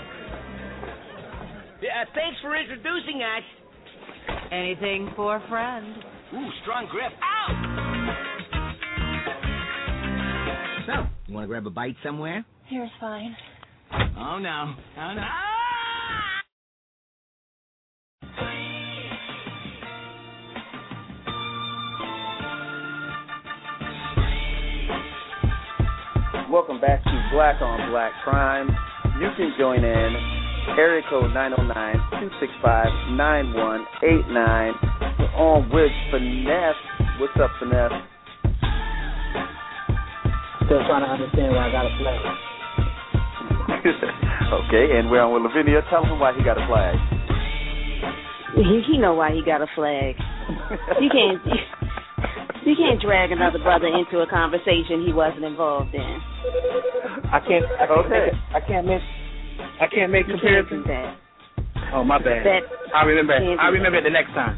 [SPEAKER 12] Yeah, thanks for introducing us.
[SPEAKER 11] Anything for a friend.
[SPEAKER 12] Ooh, strong grip. Ow! So, you want to grab a bite somewhere?
[SPEAKER 10] Here's fine.
[SPEAKER 12] Oh, no. Oh, no.
[SPEAKER 1] Welcome back to Black on Black Crime. You can join in. Area code nine oh nine, two six five, nine one eight nine. We're on with Finesse. What's up, Finesse?
[SPEAKER 4] Still trying to understand why I got a flag.
[SPEAKER 1] Okay, and we're on with Lavinia. Tell him why he got a flag.
[SPEAKER 5] He, he know why he got a flag. You can't you, you can't drag another brother into a conversation he wasn't involved in.
[SPEAKER 4] I can't. I can't
[SPEAKER 1] Okay.
[SPEAKER 4] Make, I can't make. I can't make
[SPEAKER 5] You
[SPEAKER 4] comparisons.
[SPEAKER 5] can't do that.
[SPEAKER 4] Oh, my bad.
[SPEAKER 5] That,
[SPEAKER 4] I remember.
[SPEAKER 5] can't
[SPEAKER 4] I
[SPEAKER 5] do
[SPEAKER 4] remember
[SPEAKER 5] that.
[SPEAKER 4] it the next time.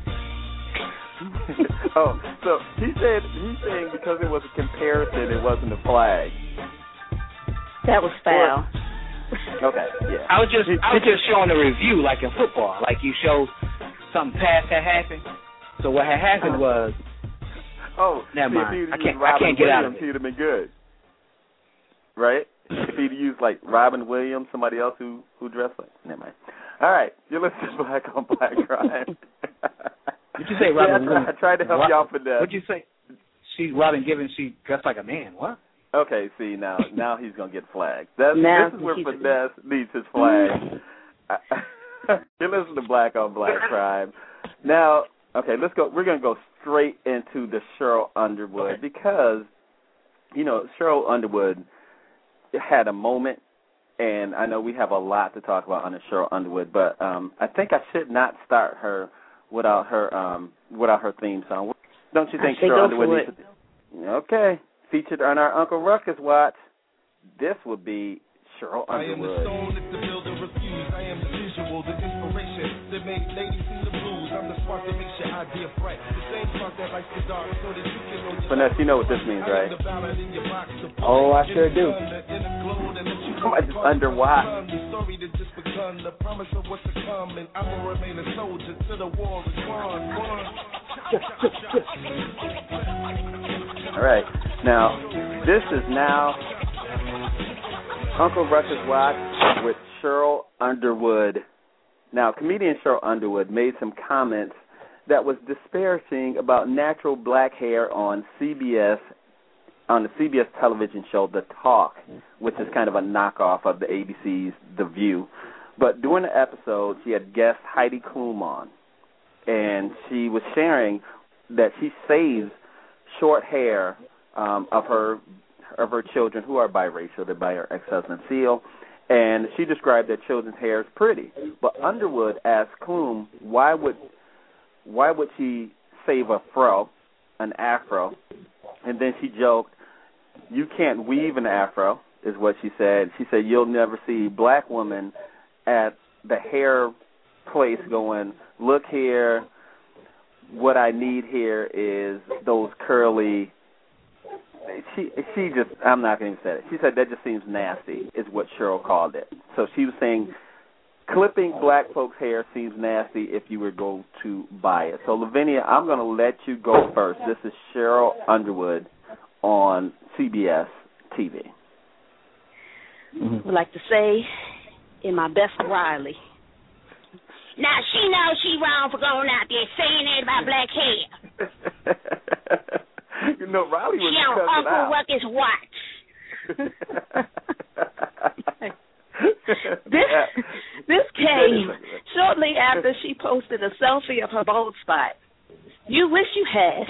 [SPEAKER 1] Oh, so he said he's saying because it was a comparison, it wasn't a flag.
[SPEAKER 5] That was foul.
[SPEAKER 1] Okay, yeah.
[SPEAKER 4] I was just. I was just showing a review, like in football, like you show something past had happened. So what had happened was.
[SPEAKER 1] Oh,
[SPEAKER 4] never
[SPEAKER 1] see,
[SPEAKER 4] mind.
[SPEAKER 1] If he'd
[SPEAKER 4] I
[SPEAKER 1] used
[SPEAKER 4] can't.
[SPEAKER 1] Robin
[SPEAKER 4] I can't get out of
[SPEAKER 1] Williams,
[SPEAKER 4] it.
[SPEAKER 1] he'd have been good, right? If he'd used like Robin Williams, somebody else who who dressed like. Never mind. All right, you're listening to Black on Black Crime.
[SPEAKER 4] What'd you say, Robin?
[SPEAKER 1] Yeah, I, tried, I tried to help
[SPEAKER 4] Rob,
[SPEAKER 1] y'all for that.
[SPEAKER 4] What'd you say? She Robin Givens. She dressed like a man. What?
[SPEAKER 1] Okay, see now, now he's gonna get flagged. That's
[SPEAKER 5] Now
[SPEAKER 1] this is where
[SPEAKER 5] he's-
[SPEAKER 1] Finesse needs his flag. You listen to Black on Black Crime. Now, okay, let's go. We're gonna go straight into the Cheryl Underwood
[SPEAKER 4] Okay.
[SPEAKER 1] because, you know, Cheryl Underwood had a moment, and I know we have a lot to talk about on the Cheryl Underwood, but um, I think I should not start her without her um, without her theme song. Don't you think
[SPEAKER 5] I say
[SPEAKER 1] Cheryl
[SPEAKER 5] go
[SPEAKER 1] Underwood
[SPEAKER 5] for
[SPEAKER 1] needs to? Okay, featured on our Uncle Ruckus watch. This would be Cheryl
[SPEAKER 13] I am the
[SPEAKER 1] Underwood.
[SPEAKER 13] stone that the builder refused. I am the visual, the inspiration that makes ladies sing the blues. I'm the spark that makes your idea bright. The same spark that lights the dark so that you can know your
[SPEAKER 1] Finesse, you know what this means, right?
[SPEAKER 4] Oh, I sure do.
[SPEAKER 1] Somebody's underwater.
[SPEAKER 13] The story that just begun, the promise of what's to come, and I will remain a soldier till the war is won.
[SPEAKER 1] All right. Now, this is now Uncle Ruckus Watch with Cheryl Underwood. Now, comedian Cheryl Underwood made some comments that was disparaging about natural black hair on C B S, on the C B S television show The Talk, which is kind of a knockoff of the A B C's The View. But during the episode, she had guest Heidi Klum on, and she was sharing that she saves short hair um, of her of her children who are biracial. They're by her ex-husband Seal, and she described that children's hair is pretty. But Underwood asked Klum why would why would she save a fro, an afro, and then she joked, "You can't weave an afro," is what she said. She said, "You'll never see black women at the hair place going, look here, what I need here is those curly." She she just, I'm not going to say it. She said that just seems nasty, is what Cheryl called it. So she was saying clipping black folks' hair seems nasty if you were going to buy it. So, Lavinia, I'm going to let you go first. This is Cheryl Underwood on C B S T V.
[SPEAKER 5] Mm-hmm. I would like to say, in my best Riley.
[SPEAKER 14] Now, she knows she wrong for going out there saying that about black hair.
[SPEAKER 1] You know, Riley was
[SPEAKER 14] she on Uncle Ruckus watch.
[SPEAKER 5] this, this came shortly after she posted a selfie of her bald spot. You wish you had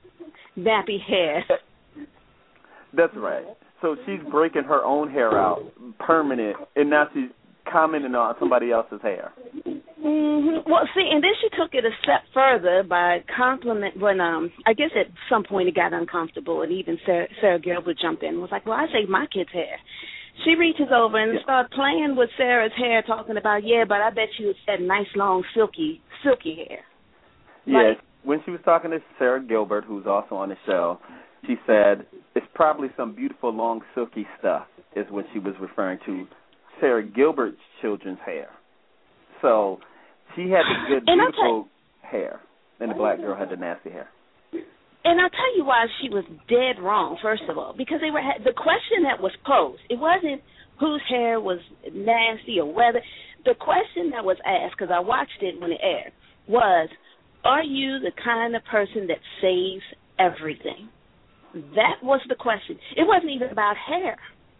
[SPEAKER 5] nappy hair.
[SPEAKER 1] That's right. So she's breaking her own hair out, permanent, and now she's commenting on somebody else's hair.
[SPEAKER 5] Mm-hmm. Well, see, and then she took it a step further by compliment when um I guess at some point it got uncomfortable, and even Sarah, Sarah Gilbert jumped in and was like, "Well, I saved my kid's hair." She reaches over and yeah. starts playing with Sarah's hair, talking about, "Yeah, but I bet you it's that nice long silky silky hair."
[SPEAKER 1] Yeah,
[SPEAKER 5] like,
[SPEAKER 1] when she was talking to Sarah Gilbert, who's also on the show, she said it's probably some beautiful long silky stuff, is what she was referring to Sarah Gilbert's children's hair. So she had the good, beautiful hair, and the black girl had the nasty hair.
[SPEAKER 5] And I'll tell you why she was dead wrong, first of all, because they were the question that was posed, it wasn't whose hair was nasty or whether. The question that was asked, because I watched it when it aired, was, are you the kind of person that saves everything? That was the question. It wasn't even about hair.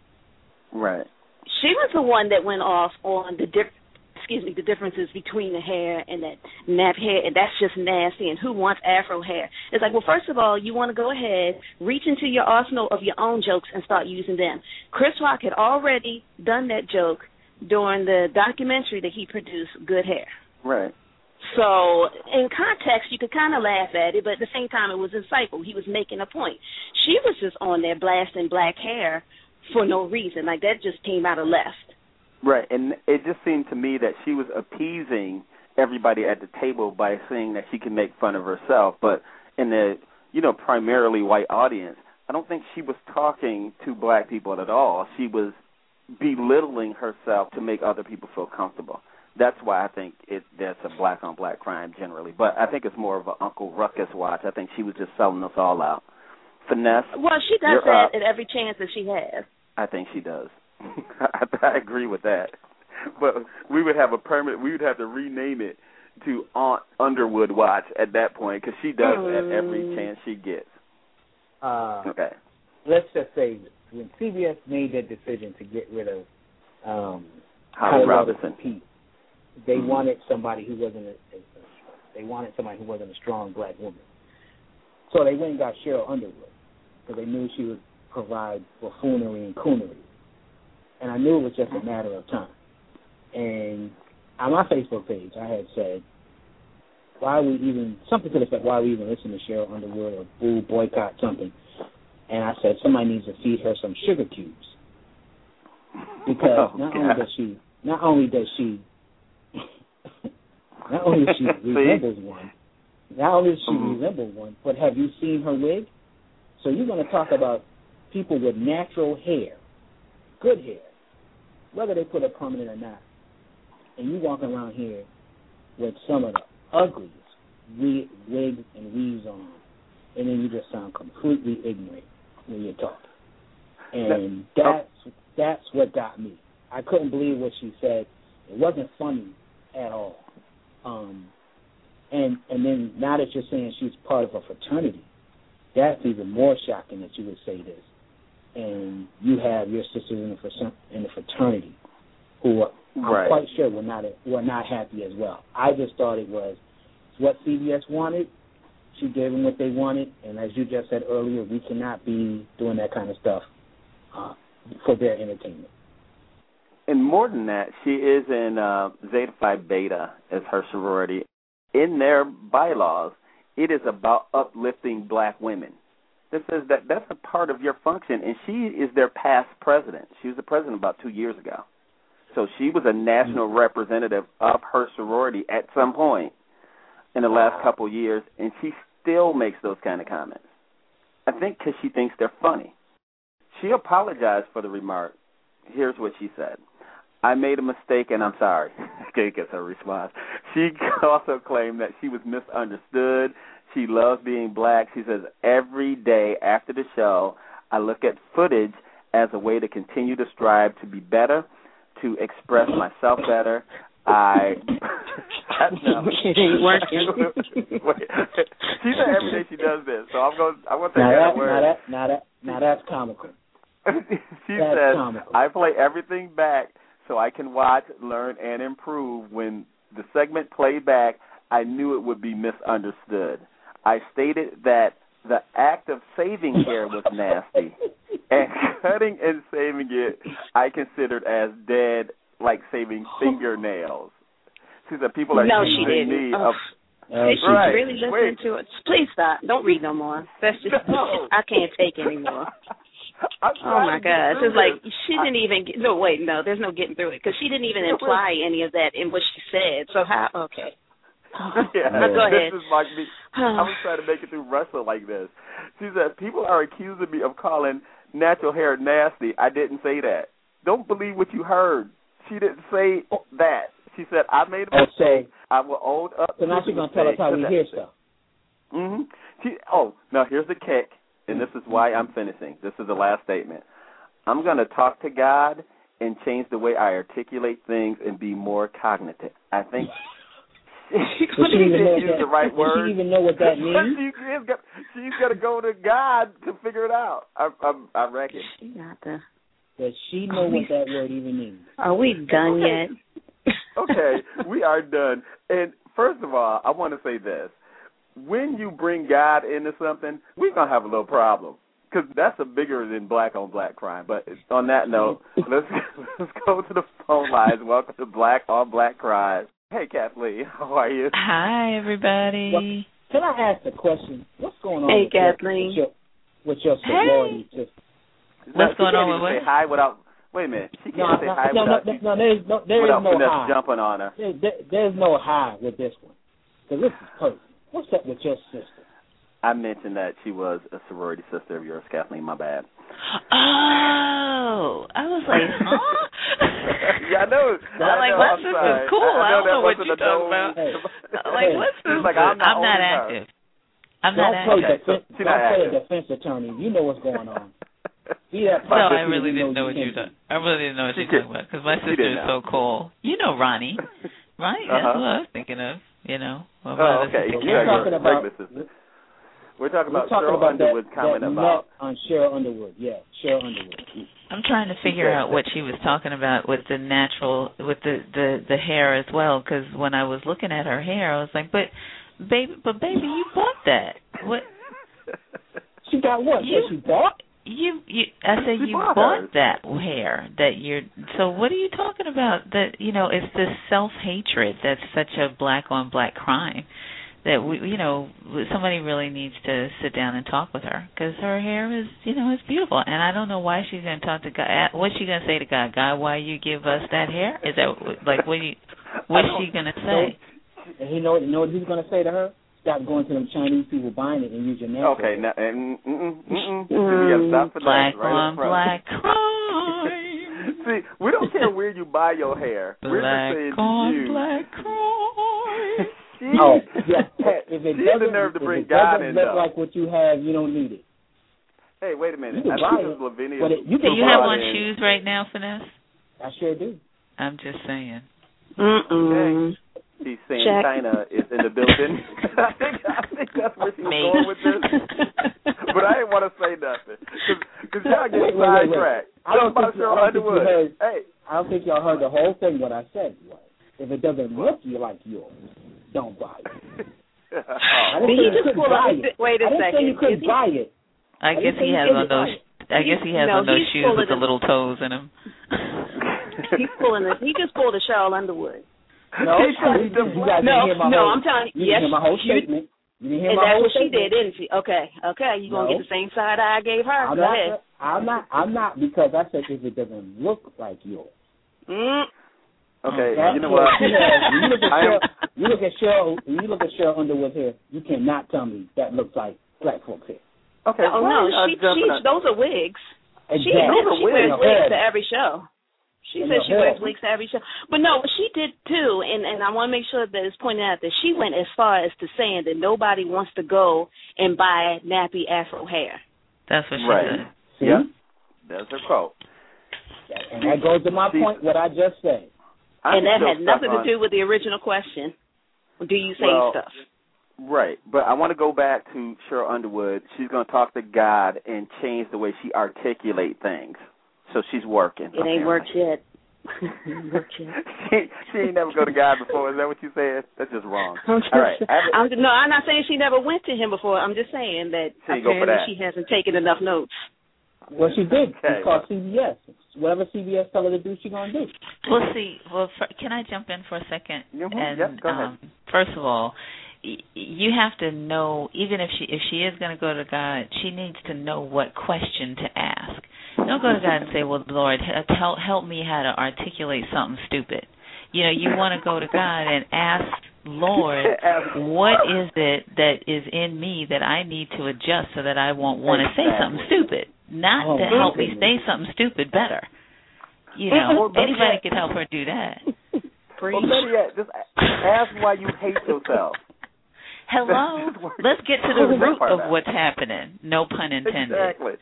[SPEAKER 1] Right.
[SPEAKER 5] She was the one that went off on the difference. Excuse me, the differences between the hair and that nap hair, and that's just nasty, and who wants afro hair? It's like, well, first of all, you want to go ahead, reach into your arsenal of your own jokes and start using them. Chris Rock had already done that joke during the documentary that he produced, Good Hair.
[SPEAKER 1] Right.
[SPEAKER 5] So in context, you could kind of laugh at it, but at the same time, it was insightful. He was making a point. She was just on there blasting black hair for no reason. Like, that just came out of left.
[SPEAKER 1] Right, and it just seemed to me that she was appeasing everybody at the table by saying that she can make fun of herself, but in the, you know, primarily white audience, I don't think she was talking to black people at all. She was belittling herself to make other people feel comfortable. That's why I think it that's a black-on-black crime generally, but I think it's more of an Uncle Ruckus watch. I think she was just selling us all out. Finesse.
[SPEAKER 5] Well, she does that up. At every chance that she has.
[SPEAKER 1] I think she does. I, I agree with that, but we would have a permanent. We would have to rename it to Aunt Underwood Watch at that point, because she does mm. it at every chance she gets.
[SPEAKER 4] Uh,
[SPEAKER 1] okay.
[SPEAKER 4] Let's just say when C B S made that decision to get rid of um,
[SPEAKER 1] Holly Robinson,
[SPEAKER 4] Pete, they
[SPEAKER 1] mm-hmm.
[SPEAKER 4] wanted somebody who wasn't a, a, they wanted somebody who wasn't a strong black woman. So they went and got Cheryl Underwood because they knew she would provide buffoonery and coonery. And I knew it was just a matter of time. And on my Facebook page, I had said, why we even, something to the effect, why we even listen to Cheryl Underwood or boo, boycott, something. And I said, somebody needs to feed her some sugar cubes. Because oh, not God. only does she, not only does she, not only does she resembles one, not only does she mm-hmm. resemble one, but have you seen her wig? So you're going to talk about people with natural hair, good hair, whether they put it permanent or not, and you walking around here with some of the ugliest wig, wigs and weaves on, and then you just sound completely ignorant when you talk. And that's that's what got me. I couldn't believe what she said. It wasn't funny at all. Um, and and then now that you're saying she's part of a fraternity, that's even more shocking that you would say this. And you have your sisters in the, in the fraternity who are, I'm
[SPEAKER 1] right.
[SPEAKER 4] quite sure were not were not happy as well. I just thought it was what C B S wanted. She gave them what they wanted, and as you just said earlier, we cannot be doing that kind of stuff uh, for their entertainment.
[SPEAKER 1] and more than that, she is in uh, Zeta Phi Beta as her sorority. In their bylaws, it is about uplifting black women. This says that that's a part of your function, and she is their past president. She was the president about two years ago. So she was a national mm-hmm. representative of her sorority at some point in the last couple of years, and she still makes those kind of comments. I think because she thinks they're funny. She apologized for the remark. Here's what she said. I made a mistake, and I'm sorry. I guess her response. She also claimed that she was misunderstood. She loves being black. She says, every day after the show, I look at footage as a way to continue to strive to be better, to express myself better. I, I no.
[SPEAKER 5] It ain't working.
[SPEAKER 1] Wait. She said every day she does this, so I'm going. I'm going to take
[SPEAKER 4] now
[SPEAKER 1] that,
[SPEAKER 4] that
[SPEAKER 1] word.
[SPEAKER 4] Now that, now that, now that's comical.
[SPEAKER 1] She
[SPEAKER 4] that's
[SPEAKER 1] says,
[SPEAKER 4] comical.
[SPEAKER 1] I play everything back so I can watch, learn, and improve. When the segment played back, I knew it would be misunderstood. I stated that the act of saving hair was nasty, and cutting and saving it I considered as dead, like saving fingernails. She said people are
[SPEAKER 5] no, she
[SPEAKER 1] accusing
[SPEAKER 5] didn't.
[SPEAKER 1] me
[SPEAKER 5] Oh.
[SPEAKER 1] of...
[SPEAKER 5] Did she
[SPEAKER 1] right.
[SPEAKER 5] really listen
[SPEAKER 1] Wait.
[SPEAKER 5] to it? Please stop. Don't read no more. That's just,
[SPEAKER 1] no.
[SPEAKER 5] I can't take it anymore. Oh, my gosh. It's like she didn't even get, no, wait, no, there's no getting through it because she didn't even imply any of that in what she said. So how, okay.
[SPEAKER 1] Yeah,
[SPEAKER 5] no, go ahead.
[SPEAKER 1] This is like me. I was trying to make it through wrestling like this. She said, people are accusing me of calling natural hair nasty. I didn't say that. Don't believe what you heard. She didn't say that. She said, I made a mistake. I will own up
[SPEAKER 4] so
[SPEAKER 1] to
[SPEAKER 4] now she's going to tell us how we hear stuff.
[SPEAKER 1] Mm-hmm. She, oh, now here's the kick, and this is why I'm finishing. This is the last statement. I'm going to talk to God and change the way I articulate things and be more cognitive. I think she didn't use the right word.
[SPEAKER 4] Does she even know what that means?
[SPEAKER 1] she, got, she's going to go to God to figure it out. I, I, I reckon.
[SPEAKER 5] She got the...
[SPEAKER 4] Does she know what that word even means?
[SPEAKER 5] Are we done
[SPEAKER 1] okay.
[SPEAKER 5] yet?
[SPEAKER 1] Okay, we are done. And first of all, I want to say this. When you bring God into something, we're going to have a little problem because that's a bigger than black-on-black crime. But on that note, let's, let's go to the phone lines. Welcome to Black on Black Crime. Hey, Kathleen, how are you?
[SPEAKER 11] Hi, everybody.
[SPEAKER 4] Well, can I ask a question? What's going on
[SPEAKER 5] hey,
[SPEAKER 4] with,
[SPEAKER 5] Kathleen.
[SPEAKER 4] Your, with your, with your sorority
[SPEAKER 11] hey.
[SPEAKER 4] system?
[SPEAKER 11] What's
[SPEAKER 1] no,
[SPEAKER 11] going on with
[SPEAKER 1] what?
[SPEAKER 11] Say
[SPEAKER 1] hi without. Wait a minute. She can't
[SPEAKER 4] no,
[SPEAKER 1] say
[SPEAKER 4] no,
[SPEAKER 1] hi
[SPEAKER 4] no,
[SPEAKER 1] without.
[SPEAKER 4] No, no, there's no, there
[SPEAKER 1] without
[SPEAKER 4] is no hi.
[SPEAKER 1] jumping on her.
[SPEAKER 4] There, there, there's no hi with this one. Because this is personal. What's up with your sister?
[SPEAKER 1] I mentioned that she was a sorority sister of yours, Kathleen. My bad.
[SPEAKER 11] Oh, I was like, huh?
[SPEAKER 1] Yeah, I know.
[SPEAKER 11] I'm I like, my sister's cool. I, I don't know what you're talking about.
[SPEAKER 4] Hey,
[SPEAKER 11] like,
[SPEAKER 4] hey,
[SPEAKER 11] what's this?
[SPEAKER 1] Like, I'm not,
[SPEAKER 11] I'm not
[SPEAKER 1] her.
[SPEAKER 11] active. I'm
[SPEAKER 4] don't
[SPEAKER 11] not
[SPEAKER 4] play
[SPEAKER 11] active.
[SPEAKER 4] Defense,
[SPEAKER 1] She's
[SPEAKER 4] don't
[SPEAKER 1] not
[SPEAKER 4] play
[SPEAKER 1] active.
[SPEAKER 4] a defense attorney. You know what's going on.
[SPEAKER 11] No, I really didn't know what you were talking about. I really didn't know what you were talking about because my sister is so cool. You know Ronnie, right? That's
[SPEAKER 1] uh-huh.
[SPEAKER 11] what I was thinking of, you know. Well,
[SPEAKER 1] oh, okay.
[SPEAKER 4] We're talking about,
[SPEAKER 1] we're talking about
[SPEAKER 4] we're talking
[SPEAKER 1] Cheryl
[SPEAKER 4] about
[SPEAKER 1] Underwood's
[SPEAKER 4] that,
[SPEAKER 1] comment
[SPEAKER 4] that
[SPEAKER 1] about.
[SPEAKER 4] on Cheryl Underwood, yeah, Cheryl Underwood.
[SPEAKER 11] I'm trying to figure out what she was talking about with the natural, with the, the, the hair as well, because when I was looking at her hair, I was like, but baby, but baby, you bought that. What?
[SPEAKER 4] She got what?
[SPEAKER 11] You,
[SPEAKER 4] what she bought?
[SPEAKER 11] You, you, I said
[SPEAKER 1] she
[SPEAKER 11] you
[SPEAKER 1] bought,
[SPEAKER 11] bought that hair that you're. So what are you talking about? That you know, it's this self-hatred that's such a black-on-black crime. That we, you know, somebody really needs to sit down and talk with her because her hair is, you know, it's beautiful. And I don't know why she's going to talk to God. What's she going to say to God? God, why you give us that hair? Is that like what? You, what's she going to say?
[SPEAKER 4] And you know, you know what he's going to say to her? Stop going to them Chinese people buying it and use your name.
[SPEAKER 1] Okay, now, mm, mm, mm, mm. We got to stop for
[SPEAKER 11] black
[SPEAKER 1] that right
[SPEAKER 11] on black
[SPEAKER 1] crime. See, we don't care where you buy your hair.
[SPEAKER 11] Black
[SPEAKER 1] We're just saying
[SPEAKER 11] on
[SPEAKER 1] to you.
[SPEAKER 11] black crime.
[SPEAKER 1] She,
[SPEAKER 4] oh, yeah. If it
[SPEAKER 1] she has the
[SPEAKER 4] doesn't,
[SPEAKER 1] nerve to
[SPEAKER 4] if
[SPEAKER 1] bring
[SPEAKER 4] it
[SPEAKER 1] God
[SPEAKER 4] doesn't
[SPEAKER 1] in,
[SPEAKER 4] look
[SPEAKER 1] though.
[SPEAKER 4] like what you have, you don't need it.
[SPEAKER 1] Hey, wait a minute.
[SPEAKER 4] You can
[SPEAKER 1] I
[SPEAKER 4] buy
[SPEAKER 1] think
[SPEAKER 4] it,
[SPEAKER 1] it's Lavinia.
[SPEAKER 4] but it, you
[SPEAKER 11] Do
[SPEAKER 4] can
[SPEAKER 11] you have
[SPEAKER 4] buy
[SPEAKER 11] on
[SPEAKER 1] in.
[SPEAKER 11] shoes right now, Finesse?
[SPEAKER 4] I sure do.
[SPEAKER 11] I'm just saying.
[SPEAKER 5] Mm-mm.
[SPEAKER 1] Okay. She's saying
[SPEAKER 5] Check.
[SPEAKER 1] China is in the building. I think I think that's where she was
[SPEAKER 11] Maybe.
[SPEAKER 1] going with this. But I didn't want to say nothing because y'all get
[SPEAKER 4] Wait, wait, wait, wait.
[SPEAKER 1] sidetracked.
[SPEAKER 4] I don't
[SPEAKER 1] Talk about
[SPEAKER 4] think you-
[SPEAKER 1] Cheryl
[SPEAKER 4] I don't think you
[SPEAKER 1] Underwood.
[SPEAKER 4] heard-
[SPEAKER 1] Hey,
[SPEAKER 4] I don't think y'all heard the whole thing. What I said was, if it doesn't look you like yours, don't buy it. I didn't say you couldn't buy it.
[SPEAKER 5] Wait a
[SPEAKER 4] I didn't
[SPEAKER 5] second.
[SPEAKER 4] say you couldn't
[SPEAKER 5] Is he-
[SPEAKER 4] buy it.
[SPEAKER 11] I
[SPEAKER 4] I
[SPEAKER 11] guess
[SPEAKER 4] didn't
[SPEAKER 11] he
[SPEAKER 4] say
[SPEAKER 11] has
[SPEAKER 4] you
[SPEAKER 11] one of those.
[SPEAKER 4] couldn't buy
[SPEAKER 11] I guess he has
[SPEAKER 5] No,
[SPEAKER 11] one of those
[SPEAKER 5] he's
[SPEAKER 11] shoes
[SPEAKER 5] full
[SPEAKER 11] with
[SPEAKER 5] of
[SPEAKER 11] the
[SPEAKER 5] the-
[SPEAKER 11] little toes in them.
[SPEAKER 5] He's pulling this. He just pulled a Cheryl Underwood.
[SPEAKER 4] No, you, you, you guys
[SPEAKER 5] no,
[SPEAKER 4] didn't hear my
[SPEAKER 5] no.
[SPEAKER 4] whole,
[SPEAKER 5] I'm telling you.
[SPEAKER 4] You
[SPEAKER 5] Yes,
[SPEAKER 4] didn't hear my whole
[SPEAKER 5] you,
[SPEAKER 4] statement. You didn't hear
[SPEAKER 5] and
[SPEAKER 4] my
[SPEAKER 5] that's
[SPEAKER 4] whole
[SPEAKER 5] what
[SPEAKER 4] statement.
[SPEAKER 5] she did, didn't she? Okay, okay. You gonna
[SPEAKER 4] No.
[SPEAKER 5] get the same side eye I gave her?
[SPEAKER 4] I'm
[SPEAKER 5] Go
[SPEAKER 4] not,
[SPEAKER 5] ahead.
[SPEAKER 4] I'm not. I'm not because I said if it doesn't look like yours.
[SPEAKER 5] Mm.
[SPEAKER 1] Okay,
[SPEAKER 4] That's
[SPEAKER 1] you know what?
[SPEAKER 4] You, know, you, look at
[SPEAKER 1] I am,
[SPEAKER 4] Cheryl, you look at Cheryl. When you look at Cheryl Underwood's hair, you cannot tell me that looks like black folks' hair.
[SPEAKER 1] okay,
[SPEAKER 5] Oh
[SPEAKER 1] why
[SPEAKER 5] no,
[SPEAKER 1] are y'all
[SPEAKER 5] she,
[SPEAKER 1] jumping
[SPEAKER 5] she,
[SPEAKER 1] on-
[SPEAKER 5] those are wigs.
[SPEAKER 4] Exactly.
[SPEAKER 5] She, she wears
[SPEAKER 4] Wigs.
[SPEAKER 5] wigs to every show. She
[SPEAKER 4] In
[SPEAKER 5] said
[SPEAKER 4] her
[SPEAKER 5] she wears
[SPEAKER 4] head.
[SPEAKER 5] wigs to every show. But no, she did too, and, and I want to make sure that it's pointed out that she went as far as to saying that nobody wants to go and buy nappy afro hair.
[SPEAKER 11] That's what she
[SPEAKER 1] Right.
[SPEAKER 11] said.
[SPEAKER 4] See?
[SPEAKER 1] Yeah, that's her quote.
[SPEAKER 4] And that goes to my
[SPEAKER 1] See,
[SPEAKER 4] point, what I just said.
[SPEAKER 1] I'm
[SPEAKER 5] and that
[SPEAKER 1] still
[SPEAKER 5] had
[SPEAKER 1] stuck
[SPEAKER 5] nothing
[SPEAKER 1] on-
[SPEAKER 5] to do with the original question. Do you say
[SPEAKER 1] Well,
[SPEAKER 5] stuff?
[SPEAKER 1] Right, but I want to go back to Cheryl Underwood. She's going to talk to God and change the way she articulates things. So she's working.
[SPEAKER 5] It ain't worked yet. It ain't worked yet.
[SPEAKER 1] she, she ain't never go to God before. Is that what you said? That's just wrong.
[SPEAKER 5] I'm just,
[SPEAKER 1] All right.
[SPEAKER 5] I'm, no, I'm not saying she never went to him before. I'm just saying that
[SPEAKER 1] So you go for
[SPEAKER 5] apparently
[SPEAKER 1] that.
[SPEAKER 5] she hasn't taken enough notes.
[SPEAKER 4] Well, she did.
[SPEAKER 1] Okay.
[SPEAKER 4] It's called C B S. Whatever C B S tell her to do, she gonna do.
[SPEAKER 11] Well, see, well, for, can I jump in for a second?
[SPEAKER 1] Mm-hmm.
[SPEAKER 11] And
[SPEAKER 1] Yep, go ahead.
[SPEAKER 11] um, first of all, y- you have to know, even if she if she is going to go to God, she needs to know what question to ask. Don't go to God and say, "Well, Lord, help help me how to articulate something stupid." You know, you want to go to God and ask, Lord, what is it that is in me that I need to adjust so that I won't want to say something stupid? Not
[SPEAKER 4] Oh,
[SPEAKER 11] to help me
[SPEAKER 4] goodness.
[SPEAKER 11] say something stupid better. You know, anybody could help her do that.
[SPEAKER 1] Well, better yet, just ask why you hate yourself.
[SPEAKER 11] Hello? Let's get to the root of what's happening. No pun intended.
[SPEAKER 1] Exactly.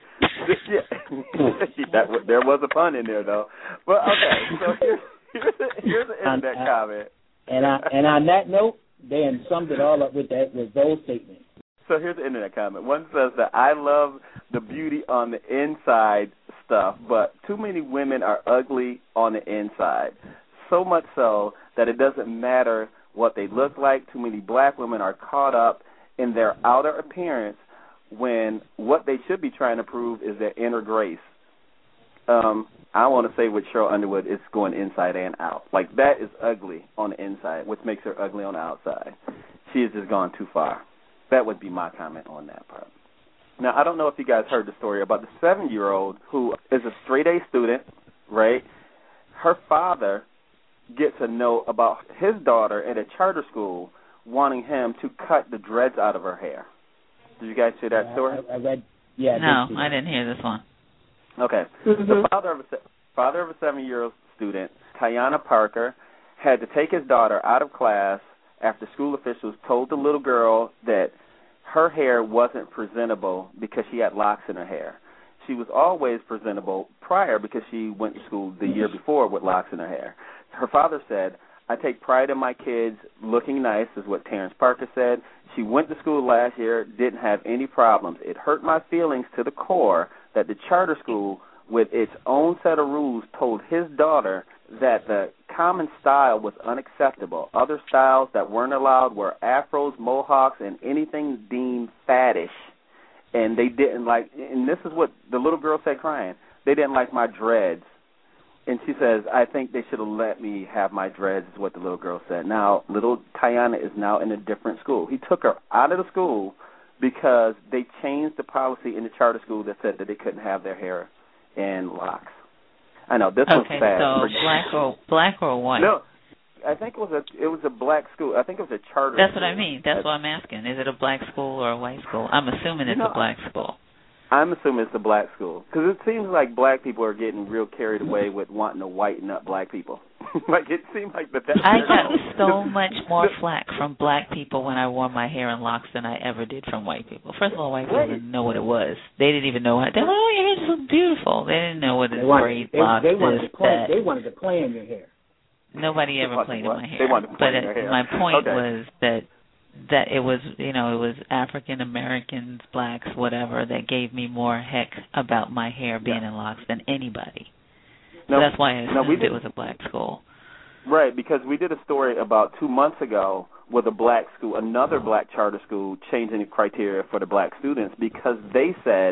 [SPEAKER 1] Yeah. that, w- there was a pun in there, though. But, okay, so here's, here's, the, here's the internet
[SPEAKER 4] And, uh,
[SPEAKER 1] comment.
[SPEAKER 4] And I, and on that note, Dan summed it all up with that with those statements.
[SPEAKER 1] So here's the internet comment. One says that I love the beauty on the inside stuff, but too many women are ugly on the inside. So much so that it doesn't matter what they look like. Too many black women are caught up in their outer appearance when what they should be trying to prove is their inner grace. Um, I want to say with Cheryl Underwood, it's going inside and out. Like, that is ugly on the inside, which makes her ugly on the outside. She has just gone too far. That would be my comment on that part. Now, I don't know if you guys heard the story about the seven-year-old who is a straight-A student, right? Her father gets a note about his daughter at a charter school wanting him to cut the dreads out of her hair. Did you guys hear that
[SPEAKER 4] Yeah,
[SPEAKER 1] story?
[SPEAKER 4] I, I read. Yeah. I
[SPEAKER 11] No,
[SPEAKER 4] did see
[SPEAKER 11] I
[SPEAKER 4] that.
[SPEAKER 11] didn't hear this one.
[SPEAKER 1] Okay.
[SPEAKER 5] Mm-hmm.
[SPEAKER 1] The father of a se- father of a seven-year-old student, Tiana Parker, had to take his daughter out of class after school officials told the little girl that her hair wasn't presentable because she had locks in her hair. She was always presentable prior because she went to school the year before with locks in her hair. Her father said, I take pride in my kids looking nice, is what Terrence Parker said. She went to school last year, didn't have any problems. It hurt my feelings to the core that the charter school, with its own set of rules, told his daughter that the common style was unacceptable. Other styles that weren't allowed were afros, mohawks, and anything deemed faddish. And they didn't like, and this is what the little girl said crying, they didn't like my dreads. And she says, I think they should have let me have my dreads, is what the little girl said. Now, little Tiana is now in a different school. He took her out of the school because they changed the policy in the charter school that said that they couldn't have their hair in locks. I know, this one's
[SPEAKER 11] Okay,
[SPEAKER 1] bad.
[SPEAKER 11] so black or black or white?
[SPEAKER 1] No, I think it was a it was a black school. I think it was a charter
[SPEAKER 11] That's
[SPEAKER 1] school.
[SPEAKER 11] what I mean. That's what I'm asking. Is it a black school or a white school? I'm assuming it's
[SPEAKER 1] You know,
[SPEAKER 11] a black school.
[SPEAKER 1] I'm assuming it's a black school because it seems like black people are getting real carried away with wanting to whiten up black people. Like, it seemed like that. That's
[SPEAKER 11] I got so much more flack from black people when I wore my hair in locks than I ever did from white people. First of all, white people didn't know what it was. They didn't even know how. They were, oh, your hair's so beautiful. They didn't know what a
[SPEAKER 4] They wanted,
[SPEAKER 11] braid
[SPEAKER 4] they,
[SPEAKER 11] lock
[SPEAKER 4] they wanted
[SPEAKER 11] this,
[SPEAKER 4] to play.
[SPEAKER 11] that.
[SPEAKER 4] They wanted to play in your hair.
[SPEAKER 11] Nobody ever
[SPEAKER 1] wanted
[SPEAKER 11] played in
[SPEAKER 1] what?
[SPEAKER 11] my hair.
[SPEAKER 1] They wanted to play
[SPEAKER 11] but
[SPEAKER 1] in your
[SPEAKER 11] it,
[SPEAKER 1] hair.
[SPEAKER 11] my point
[SPEAKER 1] Okay.
[SPEAKER 11] was that that it was, you know, it was African Americans, blacks, whatever, that gave me more heck about my hair being
[SPEAKER 1] Yeah.
[SPEAKER 11] in locks than anybody.
[SPEAKER 1] No,
[SPEAKER 11] so that's why I assumed
[SPEAKER 1] no, we did,
[SPEAKER 11] it was a black school.
[SPEAKER 1] Right, because we did a story about two months ago with a black school, another black charter school, changing the criteria for the black students because they said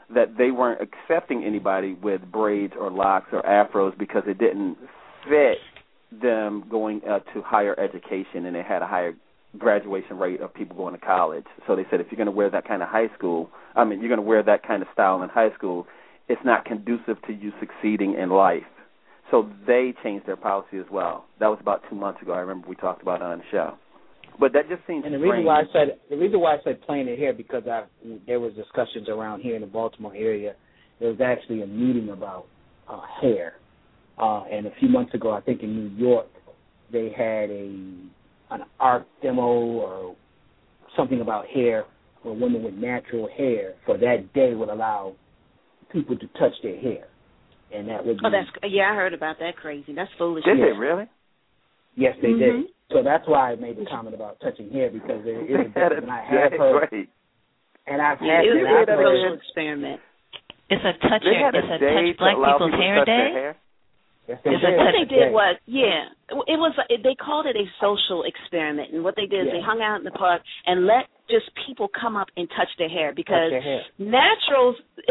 [SPEAKER 1] that they weren't accepting anybody with braids or locks or afros because it didn't fit them going uh, to higher education, and they had a higher graduation rate of people going to college. So they said if you're going to wear that kind of high school, I mean, you're going to wear that kind of style in high school, it's not conducive to you succeeding in life. So they changed their policy as well. That was about two months ago. I remember we talked about it on the show. But that just seems
[SPEAKER 4] and the
[SPEAKER 1] strange.
[SPEAKER 4] reason why I said the reason why I said playing it here because I there was discussions around here in the Baltimore area. There was actually a meeting about uh, hair, uh, and a few months ago, I think in New York, they had a an art demo or something about hair where women with natural hair for that day would allow people to touch their hair, and that would be.
[SPEAKER 5] Oh, that's yeah, I heard about that. Crazy. That's foolish.
[SPEAKER 1] Did they really?
[SPEAKER 4] Yes, they
[SPEAKER 5] mm-hmm.
[SPEAKER 4] did. So that's why I made the comment about touching hair because there is a difference, and I have heard,
[SPEAKER 1] great.
[SPEAKER 4] and I've
[SPEAKER 5] yeah,
[SPEAKER 4] had,
[SPEAKER 5] it was
[SPEAKER 4] and
[SPEAKER 5] a
[SPEAKER 4] I've
[SPEAKER 5] social experiment.
[SPEAKER 11] It's a touch
[SPEAKER 1] they
[SPEAKER 11] hair.
[SPEAKER 1] Had a
[SPEAKER 11] it's a
[SPEAKER 1] day
[SPEAKER 11] touch black
[SPEAKER 1] to allow
[SPEAKER 11] people's
[SPEAKER 1] people
[SPEAKER 11] hair
[SPEAKER 1] to touch
[SPEAKER 11] day.
[SPEAKER 1] their hair?
[SPEAKER 4] Yes, they
[SPEAKER 11] It's
[SPEAKER 4] did.
[SPEAKER 11] a
[SPEAKER 5] What
[SPEAKER 11] touch
[SPEAKER 5] they did was, yeah, it was. They called it a social experiment, and what they did is
[SPEAKER 4] Yeah.
[SPEAKER 5] they hung out in the park and let just people come up and touch their hair because
[SPEAKER 4] their hair.
[SPEAKER 5] naturals.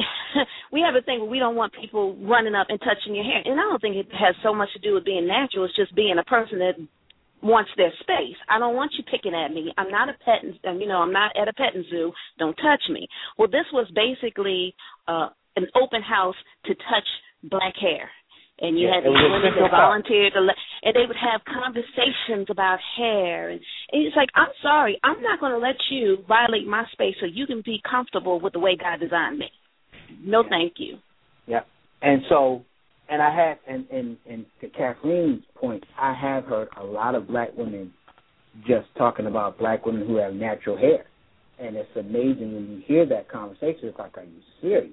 [SPEAKER 5] We have a thing where we don't want people running up and touching your hair, and I don't think it has so much to do with being natural. It's just being a person that wants their space. I don't want you picking at me. I'm not a pet, and you know, I'm not at a petting zoo. Don't touch me. Well, this was basically uh, an open house to touch black hair. And you
[SPEAKER 4] yeah,
[SPEAKER 5] had these women that
[SPEAKER 4] part.
[SPEAKER 5] volunteered to let, and they would have conversations about hair. And, and it's like, I'm sorry, I'm not going to let you violate my space so you can be comfortable with the way God designed me. No,
[SPEAKER 4] yeah.
[SPEAKER 5] thank you.
[SPEAKER 4] Yeah. And so, and I have, and, and, and to Kathleen's point, I have heard a lot of black women just talking about black women who have natural hair. And it's amazing when you hear that conversation. It's like, are you serious?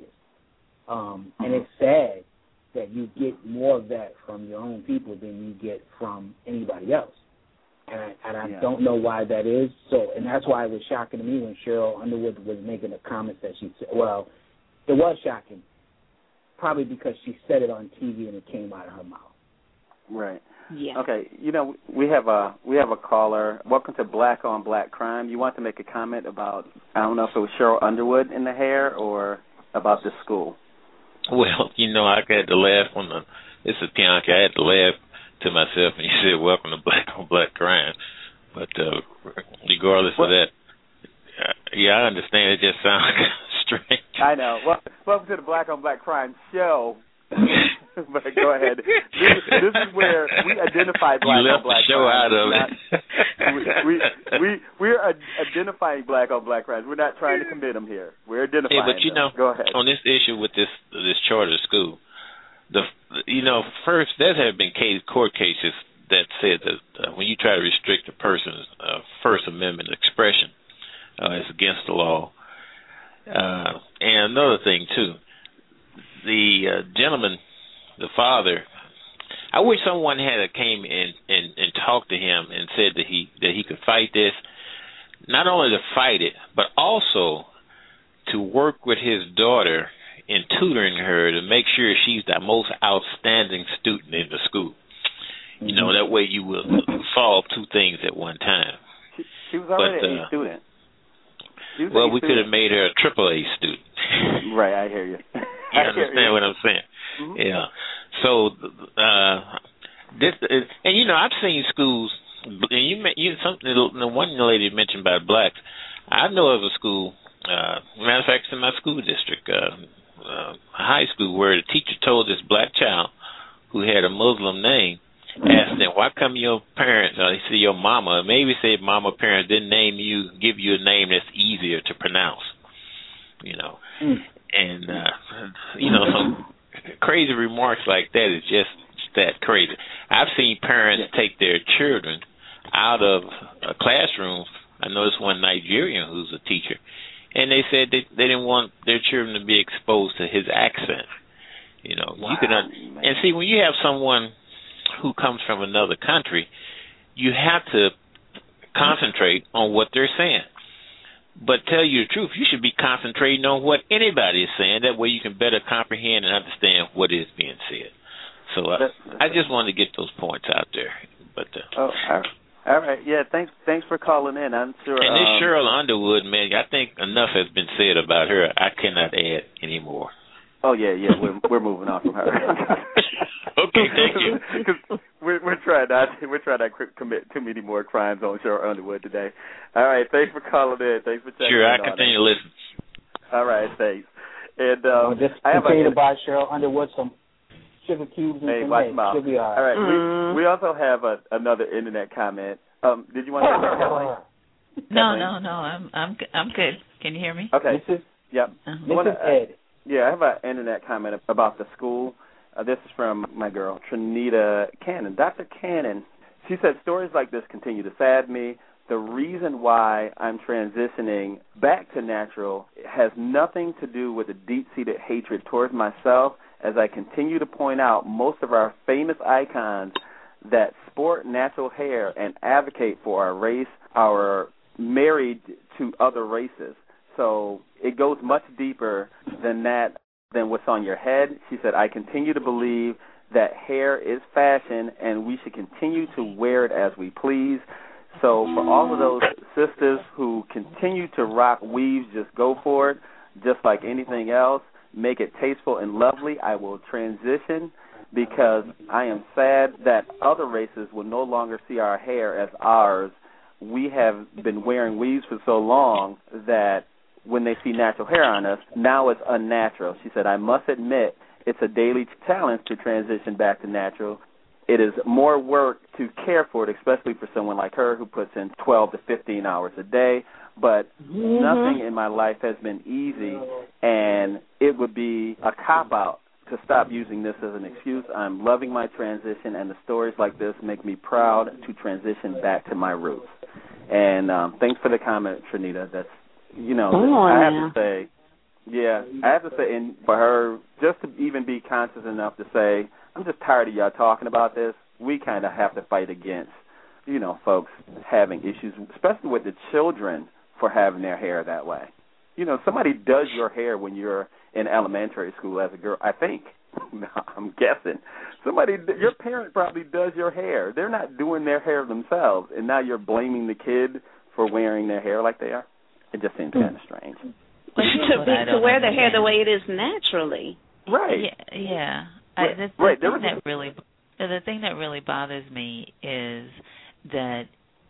[SPEAKER 4] Um, and it's sad that you get more of that from your own people than you get from anybody else. And I, and I
[SPEAKER 1] yeah.
[SPEAKER 4] don't know why that is. So, and that's why it was shocking to me when Cheryl Underwood was making the comments that she said. Well, it was shocking, probably because she said it on T V and it came out of her mouth.
[SPEAKER 1] Right.
[SPEAKER 5] Yeah.
[SPEAKER 1] Okay. You know, we have a we have a caller. Welcome to Black on Black Crime. You want to make a comment about, I don't know if it was Cheryl Underwood in the hair or about the school.
[SPEAKER 15] Well, you know, I had to laugh on the, this is Bianca, I had to laugh to myself when you said, welcome to Black on Black Crime. But uh, regardless what? of that, uh, yeah, I understand. It just sounds strange.
[SPEAKER 1] I know. Well, welcome to the Black on Black Crime show. But go ahead. This, this is where we identify black
[SPEAKER 15] you left
[SPEAKER 1] on black
[SPEAKER 15] the show
[SPEAKER 1] crimes.
[SPEAKER 15] out of
[SPEAKER 1] not,
[SPEAKER 15] it.
[SPEAKER 1] we, we we we're identifying black on black crimes. We're not trying to commit them here. We're identifying.
[SPEAKER 15] Hey, but you
[SPEAKER 1] them.
[SPEAKER 15] know,
[SPEAKER 1] go ahead.
[SPEAKER 15] On this issue with this this charter school, the you know first there have been case, court cases that said that uh, when you try to restrict a person's uh, First Amendment expression, uh, it's against the law. Uh, and another thing too, the uh, gentleman. The father, I wish someone had came in and, and talked to him and said that he that he could fight this, not only to fight it, but also to work with his daughter in tutoring her to make sure she's the most outstanding student in the school. Mm-hmm. You know, that way you will solve two things at one time.
[SPEAKER 1] She, she was already
[SPEAKER 15] but,
[SPEAKER 1] a
[SPEAKER 15] uh,
[SPEAKER 1] student.
[SPEAKER 15] Well,
[SPEAKER 1] a
[SPEAKER 15] we
[SPEAKER 1] student.
[SPEAKER 15] could have made her a triple A student.
[SPEAKER 1] Right, I hear you.
[SPEAKER 15] You understand what I'm saying? Mm-hmm. Yeah. So, uh, this is, and you know, I've seen schools, and you, you something. The one lady mentioned about blacks. I know of a school. Uh, matter of fact, it's in my school district, uh, uh, a high school, where the teacher told this black child who had a Muslim name, asked them, "Why come your parents, or they say your mama, maybe say mama parents didn't name you, give you a name that's easier to pronounce?" You know. Mm. And, uh, you know, some crazy remarks like that is just that crazy. I've seen parents take their children out of a classroom. I noticed one Nigerian who's a teacher, and they said they, they didn't want their children to be exposed to his accent. You know, wow, you can, uh, and see, when you have someone who comes from another country, you have to concentrate on what they're saying. But tell you the truth, you should be concentrating on what anybody is saying. That way you can better comprehend and understand what is being said. So uh, I just wanted to get those points out there. But uh,
[SPEAKER 1] oh, I, All right, yeah, thanks thanks for calling in. I'm sure.
[SPEAKER 15] And this
[SPEAKER 1] um,
[SPEAKER 15] Cheryl Underwood, man, I think enough has been said about her. I cannot add anymore.
[SPEAKER 1] Oh yeah, yeah, we're we're moving on from her.
[SPEAKER 15] Okay, thank you.
[SPEAKER 1] Because we're we're trying not we're trying not to commit too many more crimes on Cheryl Underwood today. All right, thanks for calling in. Thanks for checking
[SPEAKER 15] sure,
[SPEAKER 1] in.
[SPEAKER 15] Sure, I continue to listen.
[SPEAKER 1] All right, thanks. And um,
[SPEAKER 4] well, just
[SPEAKER 1] I have
[SPEAKER 4] continue
[SPEAKER 1] a,
[SPEAKER 4] to buy Cheryl Underwood some sugar cubes and
[SPEAKER 1] hey,
[SPEAKER 4] some
[SPEAKER 1] watch
[SPEAKER 4] eggs.
[SPEAKER 1] mouth.
[SPEAKER 4] She'll be all right.
[SPEAKER 1] All right,
[SPEAKER 5] Mm.
[SPEAKER 1] we we also have a, another internet comment. Um, did you want to say something?
[SPEAKER 11] No, no, no. I'm I'm I'm good. Can you hear me?
[SPEAKER 1] Okay.
[SPEAKER 4] This is
[SPEAKER 1] yep.
[SPEAKER 11] Uh-huh.
[SPEAKER 4] this
[SPEAKER 1] Wanna,
[SPEAKER 4] is Ed.
[SPEAKER 1] Yeah, I have an internet comment about the school. Uh, this is from my girl, Trinita Cannon. Doctor Cannon, she said, stories like this continue to sadden me. The reason why I'm transitioning back to natural has nothing to do with a deep-seated hatred towards myself. As I continue to point out, most of our famous icons that sport natural hair and advocate for our race are married to other races. So it goes much deeper than that, than what's on your head. She said, I continue to believe that hair is fashion and we should continue to wear it as we please. So for all of those sisters who continue to rock weaves, just go for it. Just like anything else, make it tasteful and lovely. I will transition because I am sad that other races will no longer see our hair as ours. We have been wearing weaves for so long that when they see natural hair on us, now it's unnatural. She said, I must admit it's a daily challenge to transition back to natural. It is more work to care for it, especially for someone like her who puts in twelve to fifteen hours a day. But mm-hmm. nothing in my life has been easy, and it would be a cop-out to stop using this as an excuse. I'm loving my transition, and the stories like this make me proud to transition back to my roots. And um, thanks for the comment, Trinita. That's You know,
[SPEAKER 5] oh,
[SPEAKER 1] I have
[SPEAKER 5] now.
[SPEAKER 1] to say, yeah, I have to say, and for her, just to even be conscious enough to say, I'm just tired of y'all talking about this, we kind of have to fight against, you know, folks having issues, especially with the children for having their hair that way. You know, somebody does your hair when you're in elementary school as a girl, I think. I'm guessing. Somebody, your parent probably does your hair. They're not doing their hair themselves, and now you're blaming the kid for wearing their hair like they are. It just seems kind of strange.
[SPEAKER 11] Well,
[SPEAKER 5] to, be, to wear the hair the way it is naturally.
[SPEAKER 1] Right.
[SPEAKER 11] Yeah. yeah.
[SPEAKER 1] Right.
[SPEAKER 11] I, the, the
[SPEAKER 1] right.
[SPEAKER 11] thing
[SPEAKER 1] was
[SPEAKER 11] that really, the thing that really bothers me is that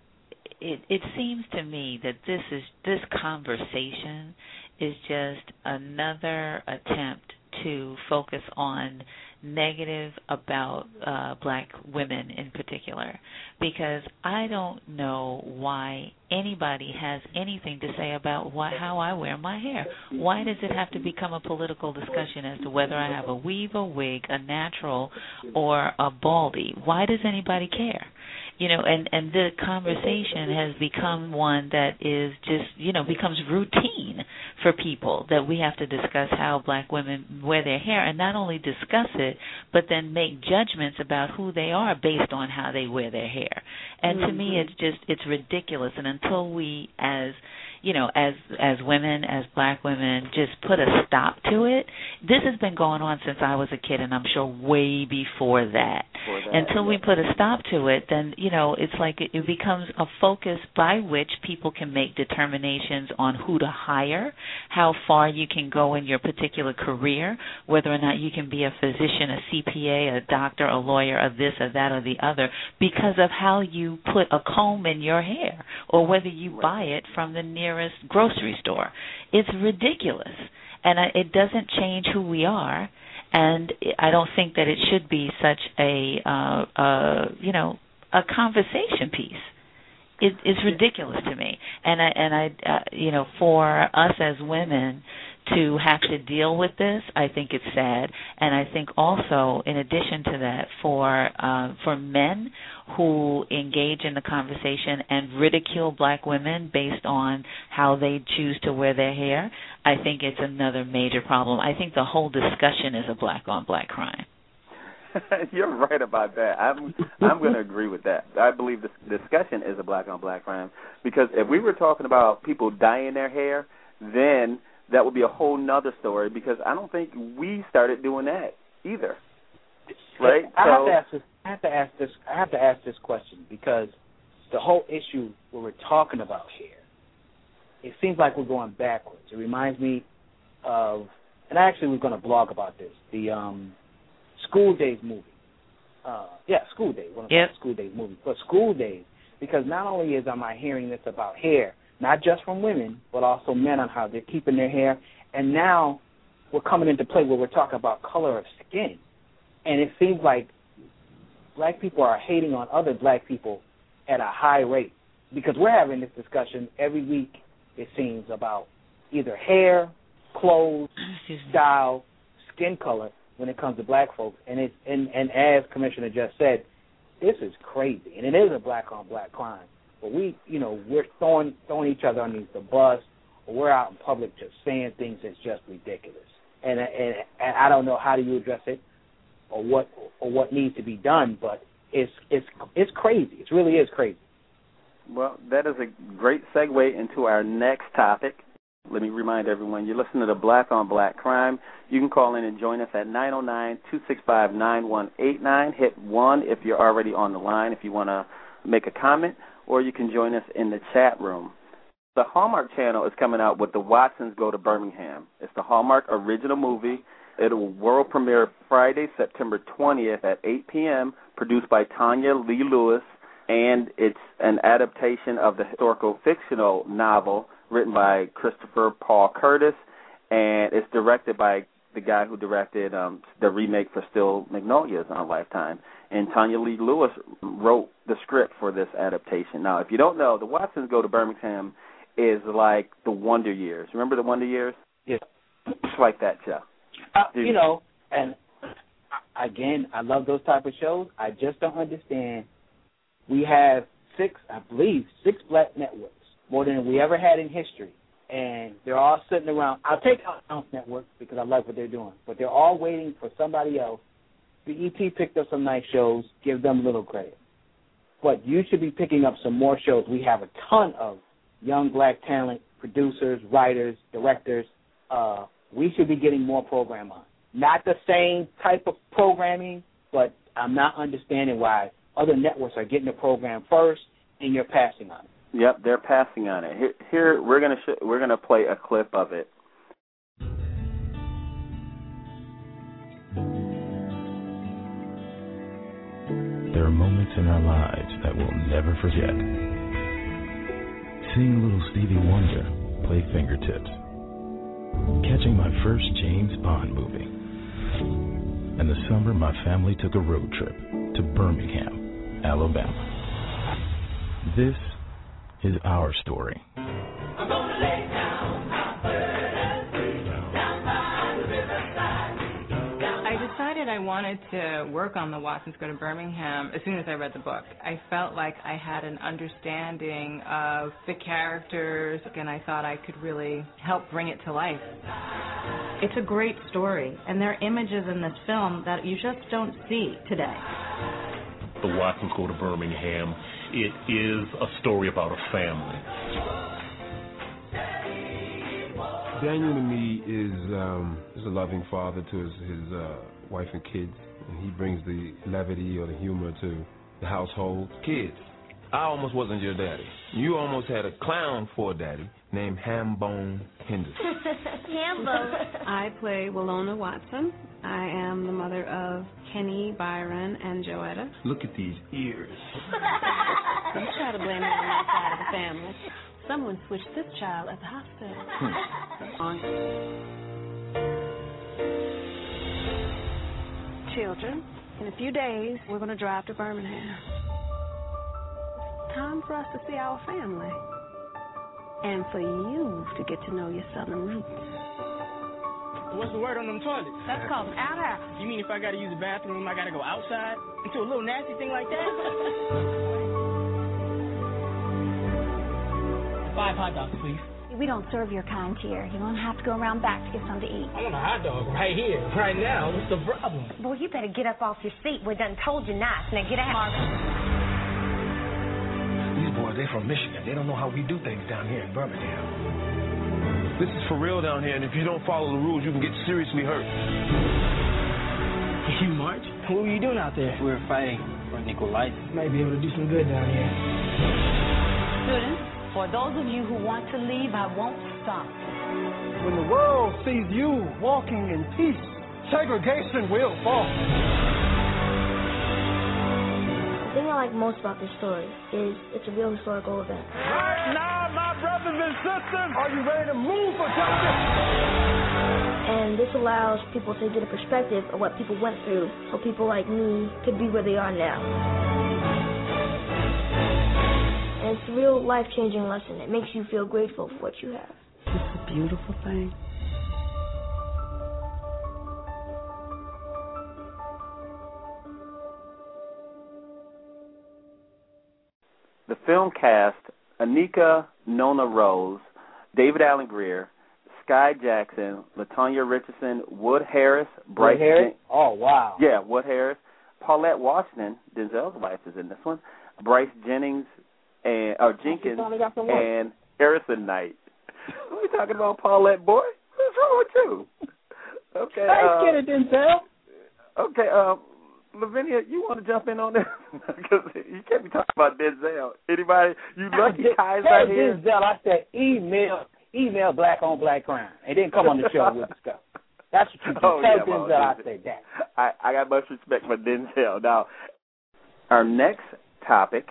[SPEAKER 11] it it seems to me that this is this conversation is just another attempt to focus on negative about uh, black women in particular, because I don't know why anybody has anything to say about why, how I wear my hair. Why does it have to become a political discussion as to whether I have a weave, a wig, a natural, or a baldy? Why does anybody care? You know, and, and the conversation has become one that is just, you know, becomes routine for people, that we have to discuss how black women wear their hair, and not only discuss it, but then make judgments about who they are based on how they wear their hair. And mm-hmm. to me, it's just, it's ridiculous. And until we, as you know, as as women, as black women, just put a stop to it. This has been going on since I was a kid, and I'm sure way before that. Before that Until yeah. we put a stop to it, then, you know, it's like it, it becomes a focus by which people can make determinations on who to hire, how far you can go in your particular career, whether or not you can be a physician, a C P A, a doctor, a lawyer, a this or that or the other, because of how you put a comb in your hair, or whether you right. buy it from the nearest grocery store. It's ridiculous, and I, it doesn't change who we are, and I don't think that it should be such a, uh, uh, you know, a conversation piece. It, it's ridiculous to me, and I, and I, uh, you know, for us as women to have to deal with this, I think it's sad, and I think also, in addition to that, for uh, for men who engage in the conversation and ridicule black women based on how they choose to wear their hair, I think it's another major problem. I think the whole discussion is a black-on-black crime.
[SPEAKER 1] You're right about that. I'm I'm going to agree with that. I believe this discussion is a black-on-black crime, because if we were talking about people dyeing their hair, then that would be a whole nother story, because I don't think we started doing that either. Right?
[SPEAKER 4] I
[SPEAKER 1] so,
[SPEAKER 4] have to ask this. I have to ask this. I have to ask this question, because the whole issue what we're talking about here, it seems like we're going backwards. It reminds me of, and I actually was going to blog about this, the um, School Days movie. Uh, yeah, School Days. One of
[SPEAKER 11] yep.
[SPEAKER 4] the School Days movies. But School Days, because not only is am I hearing this about hair, not just from women, but also men on how they're keeping their hair, and now we're coming into play where we're talking about color of skin. And it seems like black people are hating on other black people at a high rate, because we're having this discussion every week, it seems, about either hair, clothes, style, skin color when it comes to black folks. And it and, and as Commissioner just said, this is crazy, and it is a black on black crime. But we, you know, we're throwing throwing each other underneath the bus, or we're out in public just saying things that's just ridiculous. And and, and I don't know how do you address it, or what or what needs to be done, but it's it's it's crazy. It really is crazy.
[SPEAKER 1] Well, that is a great segue into our next topic. Let me remind everyone, you're listening to Black on Black Crime. You can call in and join us at nine oh nine, two six five, nine one eight nine. Hit one if you're already on the line, if you want to make a comment, or you can join us in the chat room. The Hallmark Channel is coming out with The Watsons Go to Birmingham. It's the Hallmark original movie. It will world premiere Friday, September twentieth at eight p.m., produced by Tanya Lee Lewis, and it's an adaptation of the historical fictional novel written by Christopher Paul Curtis, and it's directed by the guy who directed um, the remake for Steel Magnolias on Lifetime. And Tanya Lee Lewis wrote the script for this adaptation. Now, if you don't know, The Watsons Go to Birmingham is like the Wonder Years. Remember the Wonder Years?
[SPEAKER 4] Yeah.
[SPEAKER 1] It's like that show.
[SPEAKER 4] Uh, you know, and again, I love those type of shows. I just don't understand. We have six, I believe, six black networks, more than we ever had in history. And they're all sitting around. I'll take Ounce Network because I like what they're doing. But they're all waiting for somebody else. The E T picked up some nice shows. Give them a little credit. But you should be picking up some more shows. We have a ton of young black talent, producers, writers, directors. Uh, we should be getting more program on. Not the same type of programming, but I'm not understanding why other networks are getting the program first and you're passing on it.
[SPEAKER 1] Yep, they're passing on it. Here, here we're gonna sh- we're gonna play a clip of it.
[SPEAKER 6] There are moments in our lives that we'll never forget. Seeing little Stevie Wonder play fingertips. Catching my first James Bond movie. And the summer my family took a road trip to Birmingham, Alabama. This is our story.
[SPEAKER 9] I'm gonna lay down my burden down by the riverside.
[SPEAKER 16] I decided I wanted to work on The Watsons Go to Birmingham as soon as I read the book. I felt like I had an understanding of the characters, and I thought I could really help bring it to life.
[SPEAKER 17] It's a great story, and there are images in this film that you just don't see today.
[SPEAKER 18] The Watsons Go to Birmingham. It is a story about a family.
[SPEAKER 19] Daniel to me is um, is a loving father to his, his uh, wife and kids, and he brings the levity or the humor to the household.
[SPEAKER 20] Kids, I almost wasn't your daddy. You almost had a clown for a daddy named Hambone Henderson.
[SPEAKER 21] Hambone. I play Willona Watson. I am the mother of Kenny, Byron, and Joetta.
[SPEAKER 20] Look at these ears.
[SPEAKER 21] You try to blame it on my side of the family. Someone switched this child at the hospital. On. Children, in a few days, we're going to drive to Birmingham. It's time for us to see our family. And for you to get to know your southern roots.
[SPEAKER 22] What's the word on them toilets?
[SPEAKER 21] That's called an outhouse.
[SPEAKER 22] You mean if I gotta use the bathroom, I gotta go outside into a little nasty thing like that? Five hot dogs, please.
[SPEAKER 23] We don't serve your kind here. You're going to have to go around back to get something to eat.
[SPEAKER 22] I want a hot dog right here, right now. What's the problem?
[SPEAKER 24] Boy, you better get up off your seat. We done told you nice. Now get out. Marvin.
[SPEAKER 25] These boys, they're from Michigan. They don't know how we do things down here in Birmingham. This is for real down here, and if you don't follow the rules, you can get seriously hurt.
[SPEAKER 22] You march? What were you doing out there?
[SPEAKER 4] We were fighting for an equal life.
[SPEAKER 22] Might be able to do some good down here.
[SPEAKER 2] Students, for those of you who want to leave, I won't stop.
[SPEAKER 3] When the world sees you walking in peace, segregation will fall.
[SPEAKER 7] The thing I like most about this story is it's a real historical event.
[SPEAKER 3] Right now, my brothers and sisters, are you ready to move for justice?
[SPEAKER 7] And this allows people to get a perspective of what people went through so people like me could be where they are now. And it's a real life-changing lesson. It makes you feel grateful for what you have.
[SPEAKER 8] It's a beautiful thing.
[SPEAKER 1] The film cast Anika Nona Rose, David Allen Greer, Sky Jackson, LaTonya Richardson, Wood Harris, Bryce.
[SPEAKER 4] Wood Harris?
[SPEAKER 1] Jen-
[SPEAKER 4] oh, wow.
[SPEAKER 1] Yeah, Wood Harris. Paulette Washington, Denzel's wife, is in this one. Bryce Jennings and or Jenkins and Harrison Knight. What are we talking about, Paulette, boy? What's wrong with you? Okay.
[SPEAKER 4] I
[SPEAKER 1] uh,
[SPEAKER 4] get it, Denzel.
[SPEAKER 1] Okay, um, Lavinia, you want to jump in on this? Because you can't be talking about Denzel. Anybody? You lucky Kai's
[SPEAKER 4] Hey,
[SPEAKER 1] out here.
[SPEAKER 4] Denzel, I said email, email black on black crime. And then come on the show with the stuff. That's what you do.
[SPEAKER 1] Oh,
[SPEAKER 4] Tell
[SPEAKER 1] yeah, well,
[SPEAKER 4] Denzel I said that.
[SPEAKER 1] I, I got much respect for Denzel. Now, our next topic,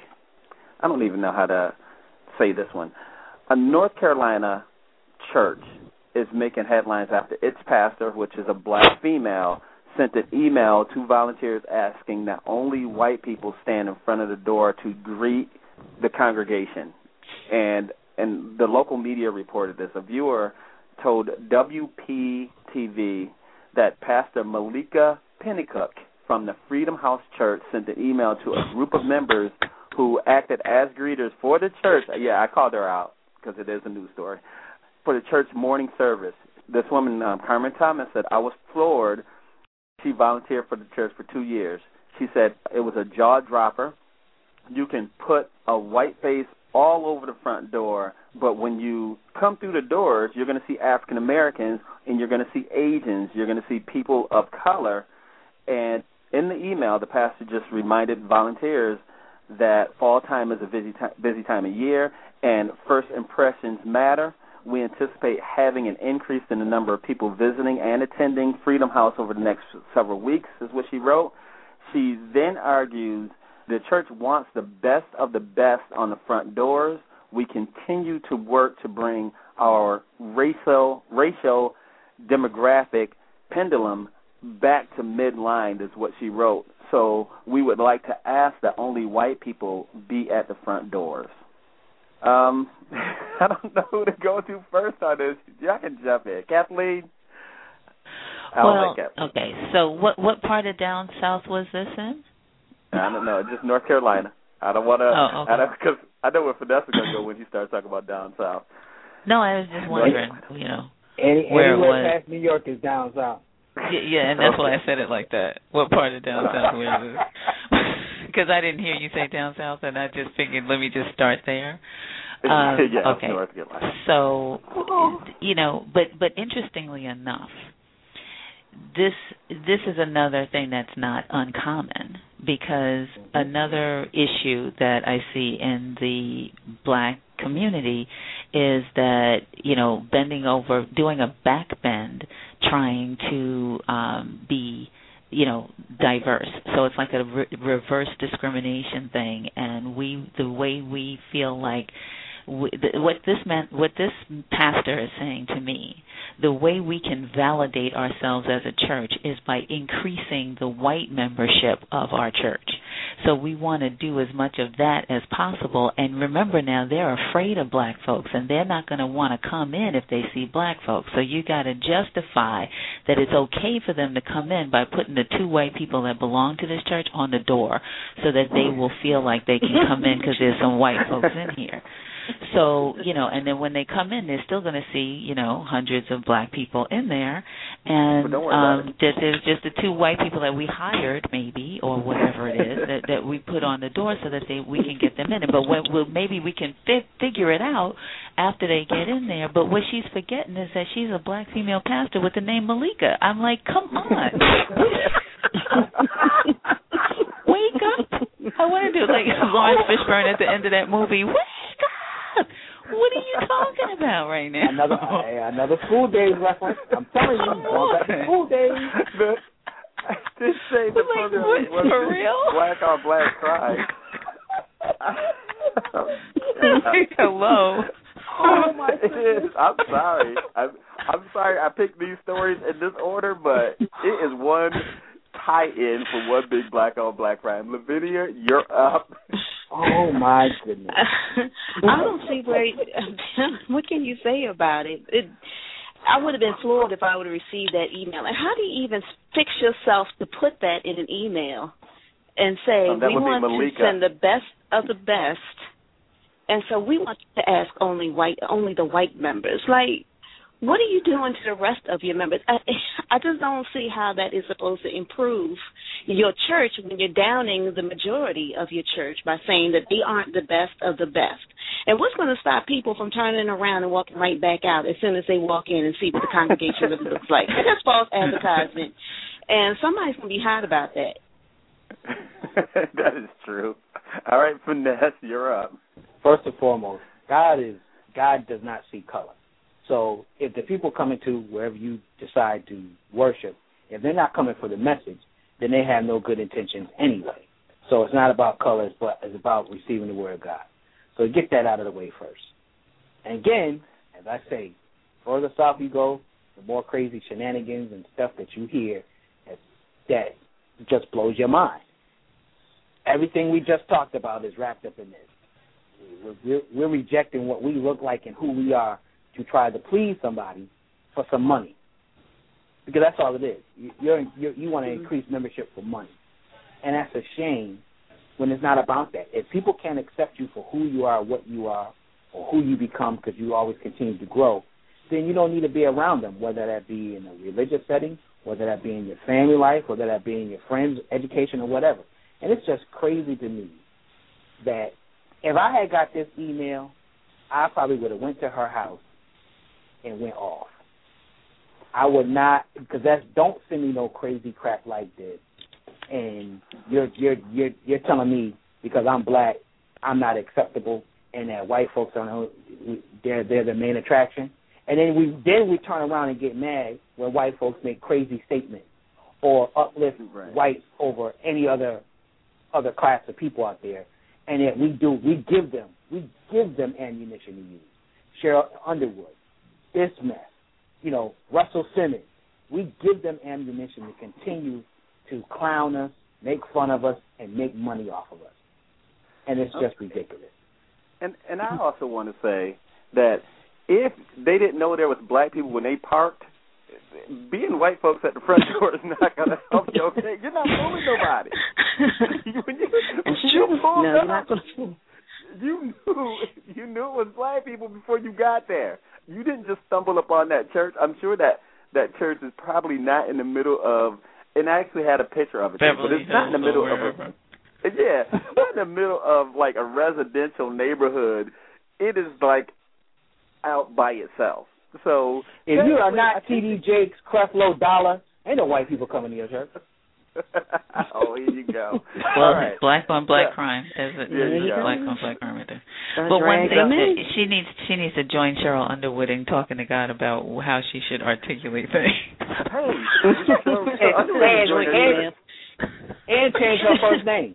[SPEAKER 1] I don't even know how to say this one. A North Carolina church is making headlines after its pastor, which is a black female, sent an email to volunteers asking that only white people stand in front of the door to greet the congregation. And and the local media reported this. A viewer told W P T V that Pastor Malika Pennycook from the Freedom House Church sent an email to a group of members who acted as greeters for the church. Yeah, I called her out because it is a news story. For the church morning service. This woman, um, Carmen Thomas, said, I was floored. She volunteered for the church for two years. She said it was a jaw dropper. You can put a white face all over the front door, but when you come through the doors, you're going to see African Americans and you're going to see Asians. You're going to see people of color. And in the email, the pastor just reminded volunteers that fall time is a busy time, busy time of year and first impressions matter. We anticipate having an increase in the number of people visiting and attending Freedom House over the next several weeks, is what she wrote. She then argues the church wants the best of the best on the front doors. We continue to work to bring our racial, racial demographic pendulum back to midline, is what she wrote. So we would like to ask that only white people be at the front doors. Um, I don't know who to go to first on this. Y'all can jump in. Kathleen?
[SPEAKER 11] Well, okay, so what what part of down south was this in?
[SPEAKER 1] I don't know, just North Carolina. I don't want to,
[SPEAKER 11] oh, okay.
[SPEAKER 1] I don't, because I know where Vanessa going to go when she starts talking about down south.
[SPEAKER 11] No, I was just wondering, you know,
[SPEAKER 4] Any,
[SPEAKER 11] where it
[SPEAKER 4] anywhere
[SPEAKER 11] was.
[SPEAKER 4] past New York is down south.
[SPEAKER 11] Yeah, yeah, and that's why I said it like that. What part of down south where is it? Because I didn't hear you say down south, and I just figured let me just start there. Um,
[SPEAKER 1] yeah,
[SPEAKER 11] okay.
[SPEAKER 1] North Carolina.
[SPEAKER 11] So, you know, but but interestingly enough, this this is another thing that's not uncommon, because another issue that I see in the black community is that, you know, bending over, doing a back bend, trying to um, be, you know, diverse. So it's like a re- reverse discrimination thing, and we the way we feel like we, the, what this meant, what this pastor is saying to me, the way we can validate ourselves as a church is by increasing the white membership of our church. So we want to do as much of that as possible. And remember now, they're afraid of black folks, and they're not going to want to come in if they see black folks. So you got to justify that it's okay for them to come in by putting the two white people that belong to this church on the door so that they will feel like they can come in because there's some white folks in here. So, you know, and then when they come in, they're still going to see, you know, hundreds of black people in there. And um, that there's just the two white people that we hired, maybe, or whatever it is, that, that we put on the door so that they we can get them in. But when, we'll, maybe we can fi- figure it out after they get in there. But what she's forgetting is that she's a black female pastor with the name Malika. I'm like, come on. Wake up. I want to do like Lawrence Fishburne at the end of that movie. Wake up! What are you talking about right now?
[SPEAKER 4] Another uh, another School Days reference. I'm telling you, going back to School Days.
[SPEAKER 1] The, this say the
[SPEAKER 11] like,
[SPEAKER 1] program
[SPEAKER 11] what,
[SPEAKER 1] was
[SPEAKER 11] for real?
[SPEAKER 1] Black on Black crime.
[SPEAKER 11] Hello.
[SPEAKER 4] Oh my
[SPEAKER 1] it is. I'm sorry. I'm, I'm sorry I picked these stories in this order, but it is one tie-in for one big Black on Black crime. Lavinia, you're up.
[SPEAKER 4] Oh my goodness.
[SPEAKER 5] I don't see where. What can you say about it? It I would have been floored if I would have received that email. And how do you even fix yourself to put that in an email and say,
[SPEAKER 1] um,
[SPEAKER 5] we want to send the best of the best, and so we want to ask only white, only the white members? Like, what are you doing to the rest of your members? I, I just don't see how that is supposed to improve your church when you're downing the majority of your church by saying that they aren't the best of the best. And what's going to stop people from turning around and walking right back out as soon as they walk in and see what the congregation really looks like? And that's false advertisement. And somebody's going to be hot about that.
[SPEAKER 1] That is true. All right, Finesse, you're up.
[SPEAKER 4] First and foremost, God is God does not see color. So if the people come into wherever you decide to worship, if they're not coming for the message, then they have no good intentions anyway. So it's not about colors, but it's about receiving the word of God. So get that out of the way first. And again, as I say, the further south you go, the more crazy shenanigans and stuff that you hear that just blows your mind. Everything we just talked about is wrapped up in this. We're, we're rejecting what we look like and who we are to try to please somebody for some money, because that's all it is. You're, you're, you want to increase membership for money, and that's a shame when it's not about that. If people can't accept you for who you are, what you are, or who you become, because you always continue to grow, then you don't need to be around them, whether that be in a religious setting, whether that be in your family life, whether that be in your friends' education or whatever. And it's just crazy to me that if I had got this email, I probably would have went to her house and went off. I would not, because that's, don't send me no crazy crap like this. And you're you're you're you're telling me because I'm black, I'm not acceptable, and that white folks don't know they're they're the main attraction. And then we then we turn around and get mad when white folks make crazy statements or uplift right. whites over any other other class of people out there. And yet we do we give them we give them ammunition to use. Cheryl Underwood, this mess, you know, Russell Simmons. We give them ammunition to continue to clown us, make fun of us, and make money off of us. And it's just okay. ridiculous.
[SPEAKER 1] And and I also want to say that if they didn't know there was black people when they parked, being white folks at the front door is not going to help you, okay? You're not fooling nobody. when you, when you pulled
[SPEAKER 5] no,
[SPEAKER 1] up,
[SPEAKER 5] you're not going to fool.
[SPEAKER 1] You knew, you knew it was black people before you got there. You didn't just stumble upon that church. I'm sure that that church is probably not in the middle of, and I actually had a picture of it, too, but it's not in the middle of a, yeah, not in the middle of like a residential neighborhood. It is like out by itself. So
[SPEAKER 4] if you are not T D Jakes, Creflo Dollar, ain't no white people coming to your church.
[SPEAKER 1] Oh, here you go.
[SPEAKER 11] Well,
[SPEAKER 1] all right.
[SPEAKER 11] Black on black
[SPEAKER 1] yeah.
[SPEAKER 11] crime. There's a,
[SPEAKER 1] yeah,
[SPEAKER 11] there's
[SPEAKER 1] yeah.
[SPEAKER 11] a black on black crime right there.
[SPEAKER 5] That's
[SPEAKER 11] but one
[SPEAKER 5] right.
[SPEAKER 11] thing
[SPEAKER 5] Amen.
[SPEAKER 11] that she needs she needs to join Cheryl Underwood in talking to God about how she should articulate things.
[SPEAKER 1] Hey,
[SPEAKER 4] and, and, and change her first name.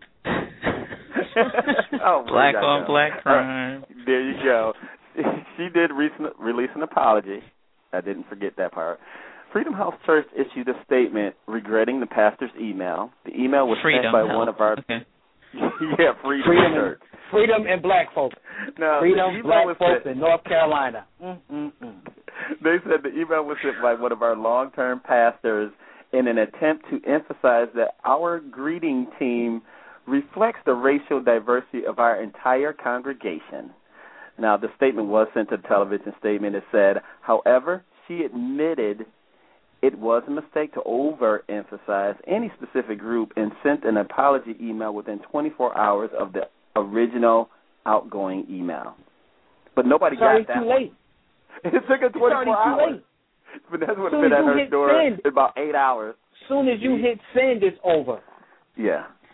[SPEAKER 1] Oh,
[SPEAKER 11] black on
[SPEAKER 1] go.
[SPEAKER 11] black crime.
[SPEAKER 1] Uh, there you go. She did recent, release an apology. I didn't forget that part. Freedom House Church issued a statement regretting the pastor's email. The email was
[SPEAKER 11] Freedom
[SPEAKER 1] sent by
[SPEAKER 11] House.
[SPEAKER 1] one of our
[SPEAKER 11] okay.
[SPEAKER 1] yeah, Freedom,
[SPEAKER 4] Freedom
[SPEAKER 1] Church.
[SPEAKER 4] And, freedom and black folks.
[SPEAKER 1] No,
[SPEAKER 4] freedom, black folks
[SPEAKER 1] sent,
[SPEAKER 4] in North Carolina. Mm-mm-mm.
[SPEAKER 1] They said the email was sent by one of our long-term pastors in an attempt to emphasize that our greeting team reflects the racial diversity of our entire congregation. Now, the statement was sent to the television statement. It said, however, she admitted it was a mistake to overemphasize any specific group and sent an apology email within twenty-four hours of the original outgoing email. But nobody
[SPEAKER 4] Sorry,
[SPEAKER 1] got that
[SPEAKER 4] too
[SPEAKER 1] one.
[SPEAKER 4] late.
[SPEAKER 1] It took her twenty-four hours. But that's what been at her door in about eight hours.
[SPEAKER 4] As soon as you hit send, it's over.
[SPEAKER 1] Yeah.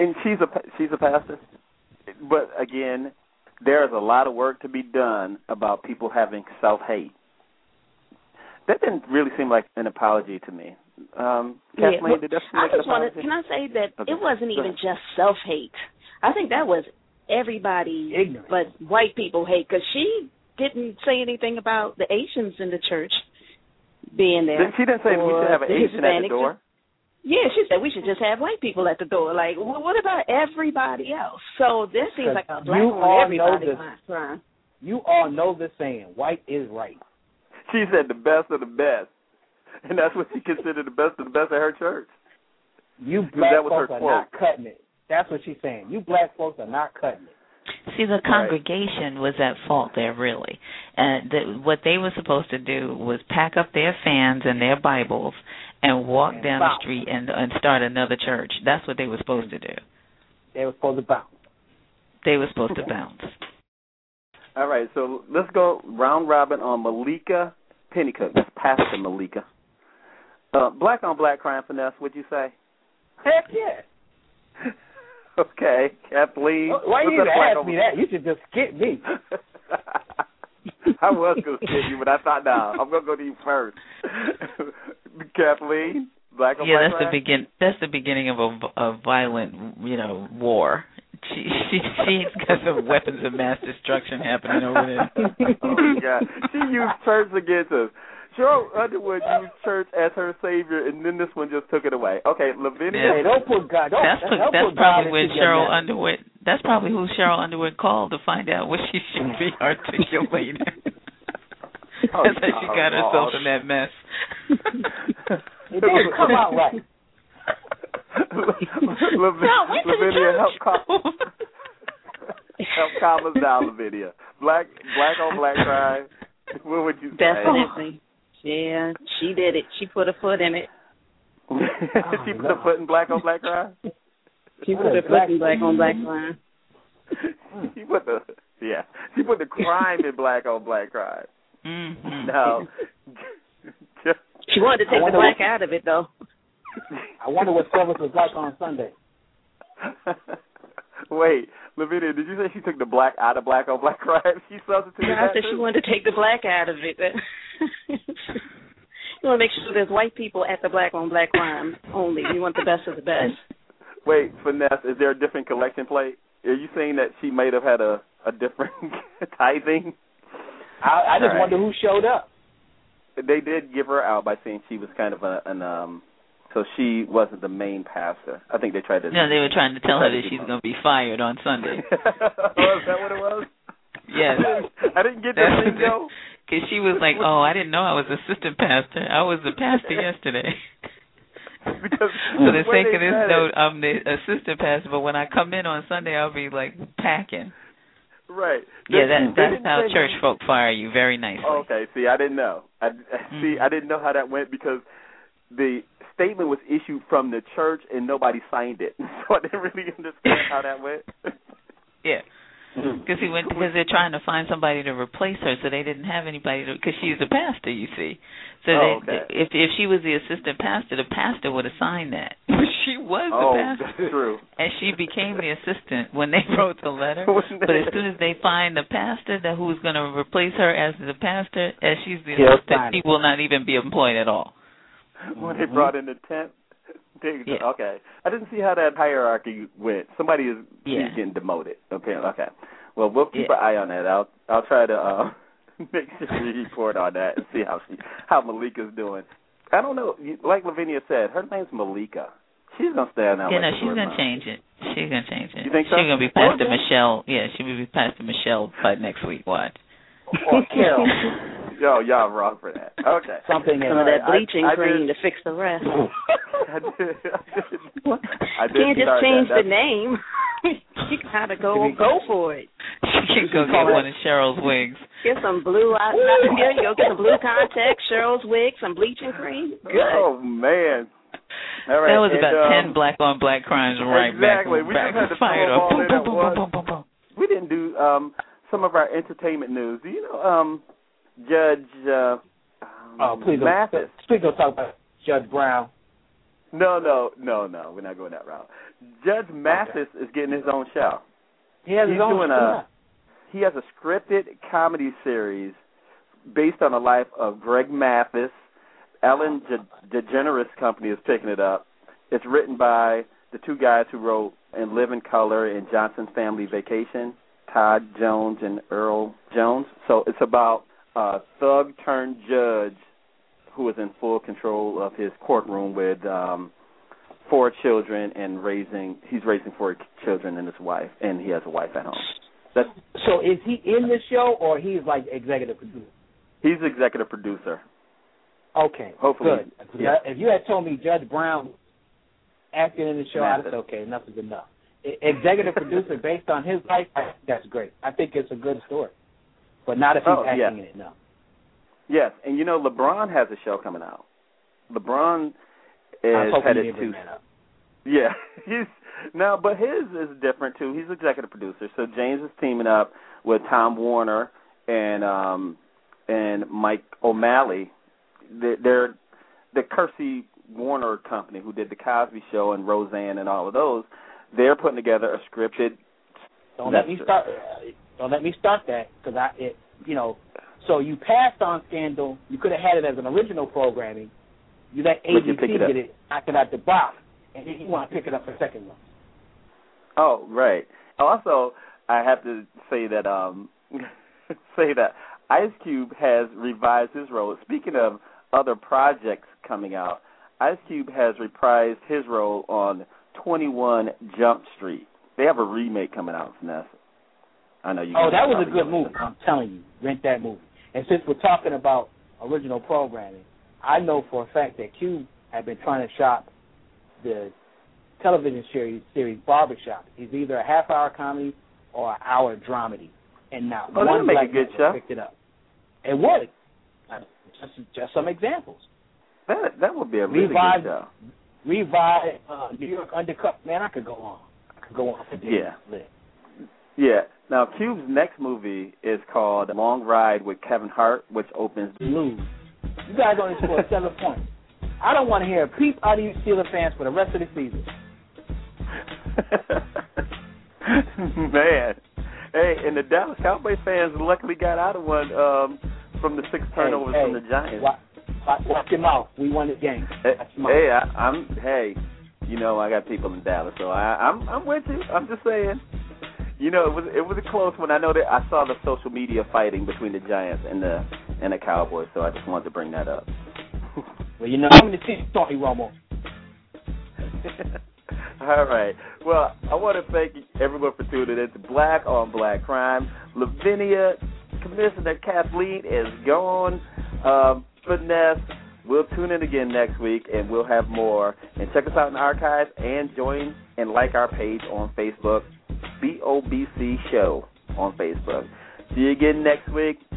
[SPEAKER 1] and she's a she's a pastor, but again, there's a lot of work to be done about people having self-hate. That didn't really seem like an apology to me. Um,
[SPEAKER 5] yeah,
[SPEAKER 1] Kathleen,
[SPEAKER 5] well,
[SPEAKER 1] did that
[SPEAKER 5] I
[SPEAKER 1] make
[SPEAKER 5] just
[SPEAKER 1] an
[SPEAKER 5] wanted.
[SPEAKER 1] apology?
[SPEAKER 5] Can I say that
[SPEAKER 1] Okay.
[SPEAKER 5] it wasn't
[SPEAKER 1] Go
[SPEAKER 5] even
[SPEAKER 1] ahead.
[SPEAKER 5] just self-hate. I think that was everybody,
[SPEAKER 4] ignorant,
[SPEAKER 5] but white people hate, because she didn't say anything about the Asians in the church being there.
[SPEAKER 1] She didn't say we
[SPEAKER 5] or
[SPEAKER 1] should have an
[SPEAKER 5] the
[SPEAKER 1] Asian at the
[SPEAKER 5] Hispanics.
[SPEAKER 1] door.
[SPEAKER 5] Yeah, she said we should just have white people at the door. Like, well, what about everybody else? So this seems like a black
[SPEAKER 4] you
[SPEAKER 5] on
[SPEAKER 4] all
[SPEAKER 5] everybody
[SPEAKER 4] know this.
[SPEAKER 5] crime.
[SPEAKER 4] You all know the saying, white is right.
[SPEAKER 1] She said the best of the best, and that's what she considered the best of the best at her church.
[SPEAKER 4] You black
[SPEAKER 1] that was her
[SPEAKER 4] folks are
[SPEAKER 1] quote.
[SPEAKER 4] not cutting it. That's what she's saying. You black folks are not cutting it.
[SPEAKER 11] See, the congregation was at fault there, really. And the, what they were supposed to do was pack up their fans and their Bibles and walk
[SPEAKER 4] And
[SPEAKER 11] down
[SPEAKER 4] bounce.
[SPEAKER 11] the street and, and start another church. That's what they were supposed to do.
[SPEAKER 4] They were supposed to bounce.
[SPEAKER 11] They were supposed to bounce.
[SPEAKER 1] All right, so let's go round robin on Malika Pennycook. That's Pastor Malika. Uh, black on black crime finesse, would you say?
[SPEAKER 4] Heck yeah.
[SPEAKER 1] Okay, Kathleen.
[SPEAKER 4] Why you
[SPEAKER 1] what's
[SPEAKER 4] even
[SPEAKER 1] up, black
[SPEAKER 4] ask
[SPEAKER 1] on-
[SPEAKER 4] me that? You should just skip me.
[SPEAKER 1] I was going to skip you, but I thought, no, I'm going to go to you first. Kathleen, black on
[SPEAKER 11] Yeah,
[SPEAKER 1] black
[SPEAKER 11] that's
[SPEAKER 1] crime?
[SPEAKER 11] the begin. That's the beginning of a, a violent, you know, war. She she she's got some weapons of mass destruction happening over there.
[SPEAKER 1] Oh my God, she used church against us. Cheryl Underwood used church as her savior, and then this one just took it away. Okay, Lavinia.
[SPEAKER 4] Hey, don't put God. Don't,
[SPEAKER 11] That's,
[SPEAKER 4] don't
[SPEAKER 11] that's
[SPEAKER 4] put
[SPEAKER 11] probably
[SPEAKER 4] God
[SPEAKER 11] when
[SPEAKER 4] into your
[SPEAKER 11] Cheryl
[SPEAKER 4] mess.
[SPEAKER 11] Underwood. That's probably who Cheryl Underwood called to find out what she should be articulating.
[SPEAKER 1] Oh,
[SPEAKER 11] That's how she got herself in that mess.
[SPEAKER 4] It didn't come out right.
[SPEAKER 1] Lavinia, Lavinia, help calm, help calm us down, Lavinia. Black, black on black crime. What would you say?
[SPEAKER 5] Definitely. Yeah, she did it. She put a foot in it.
[SPEAKER 1] She put a foot in black on black crime.
[SPEAKER 5] She put a foot in black on black crime.
[SPEAKER 1] She put the yeah. She put the crime in black on black crime.
[SPEAKER 11] Mm-hmm.
[SPEAKER 1] No.
[SPEAKER 5] She wanted to take the black out of it, though.
[SPEAKER 4] I wonder what service was like on Sunday.
[SPEAKER 1] Wait, Lavinia, did you say she took the black out of black on black crime? She substituted
[SPEAKER 5] Yeah, I
[SPEAKER 1] that
[SPEAKER 5] said
[SPEAKER 1] too?
[SPEAKER 5] she wanted to take the black out of it. You want to make sure there's white people at the black on black crime only. You want the best of the best.
[SPEAKER 1] Wait, Finesse, is there a different collection plate? Are you saying that she might have had a, a different tithing?
[SPEAKER 4] I, I just
[SPEAKER 1] All right.
[SPEAKER 4] wonder who showed up.
[SPEAKER 1] They did give her out by saying she was kind of a, an um. So she wasn't the main pastor. I think they tried to.
[SPEAKER 11] No, they were trying to tell her that
[SPEAKER 1] to
[SPEAKER 11] she's
[SPEAKER 1] keep
[SPEAKER 11] going to be fired on Sunday.
[SPEAKER 1] Oh, is that what it was?
[SPEAKER 11] Yes.
[SPEAKER 1] I didn't get that lingo.
[SPEAKER 11] Because she was like, oh, I didn't know I was assistant pastor. I was the pastor yesterday.
[SPEAKER 1] Because
[SPEAKER 11] For the
[SPEAKER 1] when
[SPEAKER 11] sake
[SPEAKER 1] they
[SPEAKER 11] of this
[SPEAKER 1] said
[SPEAKER 11] note,
[SPEAKER 1] it-
[SPEAKER 11] I'm the assistant pastor, but when I come in on Sunday, I'll be, like, packing.
[SPEAKER 1] Right.
[SPEAKER 11] Yeah,
[SPEAKER 1] They-
[SPEAKER 11] that
[SPEAKER 1] they
[SPEAKER 11] that's
[SPEAKER 1] didn't
[SPEAKER 11] how
[SPEAKER 1] say-
[SPEAKER 11] church folk fire you very nicely.
[SPEAKER 1] Okay, see, I didn't know. I, see, I didn't know how that went because the statement was issued from the church and nobody signed it, so I didn't really understand how that went.
[SPEAKER 11] Yeah. Because he went because they're trying to find somebody to replace her, so they didn't have anybody to. Because she's a pastor, you see. So
[SPEAKER 1] Oh,
[SPEAKER 11] they,
[SPEAKER 1] okay.
[SPEAKER 11] if if she was the assistant pastor, the pastor would have signed that. She was the
[SPEAKER 1] Oh,
[SPEAKER 11] pastor,
[SPEAKER 1] that's true.
[SPEAKER 11] and she became the assistant when they wrote the letter. But as soon as they find the pastor that who's going to replace her as the pastor, as she's the
[SPEAKER 1] He'll
[SPEAKER 11] assistant,
[SPEAKER 1] sign
[SPEAKER 11] he
[SPEAKER 1] it.
[SPEAKER 11] will not even be employed at all.
[SPEAKER 1] When they brought in the tent. They,
[SPEAKER 11] Yeah.
[SPEAKER 1] Okay. I didn't see how that hierarchy went. Somebody is
[SPEAKER 11] Yeah.
[SPEAKER 1] he's getting demoted. Okay. Okay. Well, we'll keep
[SPEAKER 11] Yeah.
[SPEAKER 1] an eye on that. I'll I'll try to uh, make sure we report on that and see how she how Malika's doing. I don't know. You- Like Lavinia said, her name's Malika. She's gonna stay on that.
[SPEAKER 11] Yeah,
[SPEAKER 1] like
[SPEAKER 11] no,
[SPEAKER 1] a
[SPEAKER 11] she's
[SPEAKER 1] sore
[SPEAKER 11] gonna
[SPEAKER 1] thumb.
[SPEAKER 11] change it. She's gonna change it.
[SPEAKER 1] You think so?
[SPEAKER 11] She's gonna be
[SPEAKER 1] Well,
[SPEAKER 11] Pastor
[SPEAKER 1] then-
[SPEAKER 11] Michelle. Yeah, she will be Pastor Michelle by next week. Watch.
[SPEAKER 1] Or Carol. Yo, y'all wrong for that. Okay.
[SPEAKER 4] Something
[SPEAKER 5] Some of that
[SPEAKER 1] I-
[SPEAKER 5] bleaching
[SPEAKER 1] I
[SPEAKER 5] cream
[SPEAKER 1] did-
[SPEAKER 5] to fix the rest.
[SPEAKER 1] I did, I did
[SPEAKER 5] Can't just
[SPEAKER 1] start
[SPEAKER 5] change
[SPEAKER 1] that.
[SPEAKER 5] the name. You gotta go go for it.
[SPEAKER 11] She can go get one of Cheryl's wigs.
[SPEAKER 5] Get some blue eye. There you go. Get some blue contacts, Cheryl's wig, some bleaching cream. Good.
[SPEAKER 1] Oh man. All right.
[SPEAKER 11] That was
[SPEAKER 1] and,
[SPEAKER 11] about
[SPEAKER 1] um,
[SPEAKER 11] ten black on black crimes right
[SPEAKER 1] exactly.
[SPEAKER 11] back.
[SPEAKER 1] We
[SPEAKER 11] back
[SPEAKER 1] just had to
[SPEAKER 11] fired
[SPEAKER 1] throw them
[SPEAKER 11] up.
[SPEAKER 1] all in
[SPEAKER 11] Boom,
[SPEAKER 1] at
[SPEAKER 11] boom,
[SPEAKER 1] once.
[SPEAKER 11] boom, boom, boom, boom.
[SPEAKER 1] We didn't do um, some of our entertainment news. Do you know um, Judge uh, um,
[SPEAKER 4] Oh, please don't,
[SPEAKER 1] Mathis?
[SPEAKER 4] please don't talk about Judge Brown.
[SPEAKER 1] No, no, no, no. We're not going that route. Judge Mathis okay. is getting his own show.
[SPEAKER 4] He has
[SPEAKER 1] He's
[SPEAKER 4] his own
[SPEAKER 1] doing
[SPEAKER 4] show.
[SPEAKER 1] A, he has a scripted comedy series based on the life of Greg Mathis. Ellen DeGeneres Company is picking it up. It's written by the two guys who wrote In Living Color and Johnson's Family Vacation, Todd Jones and Earl Jones. So it's about a thug-turned-judge who is in full control of his courtroom with um, four children and raising. He's raising four children and his wife, and he has a wife at home. That's,
[SPEAKER 4] so is he in the show, or he's like executive producer?
[SPEAKER 1] He's executive producer.
[SPEAKER 4] Okay,
[SPEAKER 1] hopefully.
[SPEAKER 4] Good. Yeah. If you had told me Judge Brown acting in the show, I'd say, okay, enough is enough. Executive producer based on his life, I think that's great. I think it's a good story. But not if he's
[SPEAKER 1] oh,
[SPEAKER 4] acting
[SPEAKER 1] yeah.
[SPEAKER 4] in it, no.
[SPEAKER 1] Yes, and you know, LeBron has a show coming out. LeBron is headed to... Yeah, he's now, but his is different, too. He's executive producer. So James is teaming up with Tom Warner and um, and Mike O'Malley. They're the Kersey Warner company who did The Cosby Show and Roseanne and all of those. They're putting together a scripted.
[SPEAKER 4] Don't let me start. Don't let me start that because I, it, you know. So you passed on Scandal. You could have had it as an original programming. You let A B C get it, knock it out the box, and then you want to pick it up for a second one.
[SPEAKER 1] Oh, right. Also, I have to say that um, say that Ice Cube has revised his role. Speaking of other projects coming out, Ice Cube has reprised his role on twenty-one Jump Street. They have a remake coming out, Vanessa. I know you.
[SPEAKER 4] Oh, that was a good movie. I'm telling you, rent that movie. And since we're talking about original programming, I know for a fact that Cube had been trying to shop the television series, series Barbershop. It's either a half-hour comedy or an hour dramedy. And now
[SPEAKER 1] oh,
[SPEAKER 4] one
[SPEAKER 1] make a good show.
[SPEAKER 4] Picked it up. It would. Just, just some examples.
[SPEAKER 1] That that would be a really
[SPEAKER 4] Revive,
[SPEAKER 1] good show.
[SPEAKER 4] Revive uh, New York Undercut. Man, I could go on. I could go on for days.
[SPEAKER 1] Yeah. Yeah. Now, Cube's next movie is called Long Ride with Kevin Hart, which opens...
[SPEAKER 4] Lose. You guys only scored seven points. I don't want to hear a peep out of you Steelers fans for the rest of the season.
[SPEAKER 1] Man. Hey, and the Dallas Cowboys fans luckily got out of one um, from the six turnovers
[SPEAKER 4] hey,
[SPEAKER 1] from
[SPEAKER 4] hey,
[SPEAKER 1] the Giants.
[SPEAKER 4] Watch, watch your mouth. We won the game.
[SPEAKER 1] Hey, hey I, I'm. Hey, you know I got people in Dallas, so I, I'm. I'm with you. I'm just saying. You know, it was it was a close one. I know that I saw the social media fighting between the Giants and the and the Cowboys, so I just wanted to bring that up.
[SPEAKER 4] Well, you know, I'm going to see Tony Romo.
[SPEAKER 1] All right. Well, I want to thank everyone for tuning in to Black on Black Crime. Lavinia, Commissioner Kathleen is gone. Um, Finesse, we'll tune in again next week, and we'll have more. And check us out in the archives and join and like our page on Facebook, B O B C Show on Facebook. See you again next week.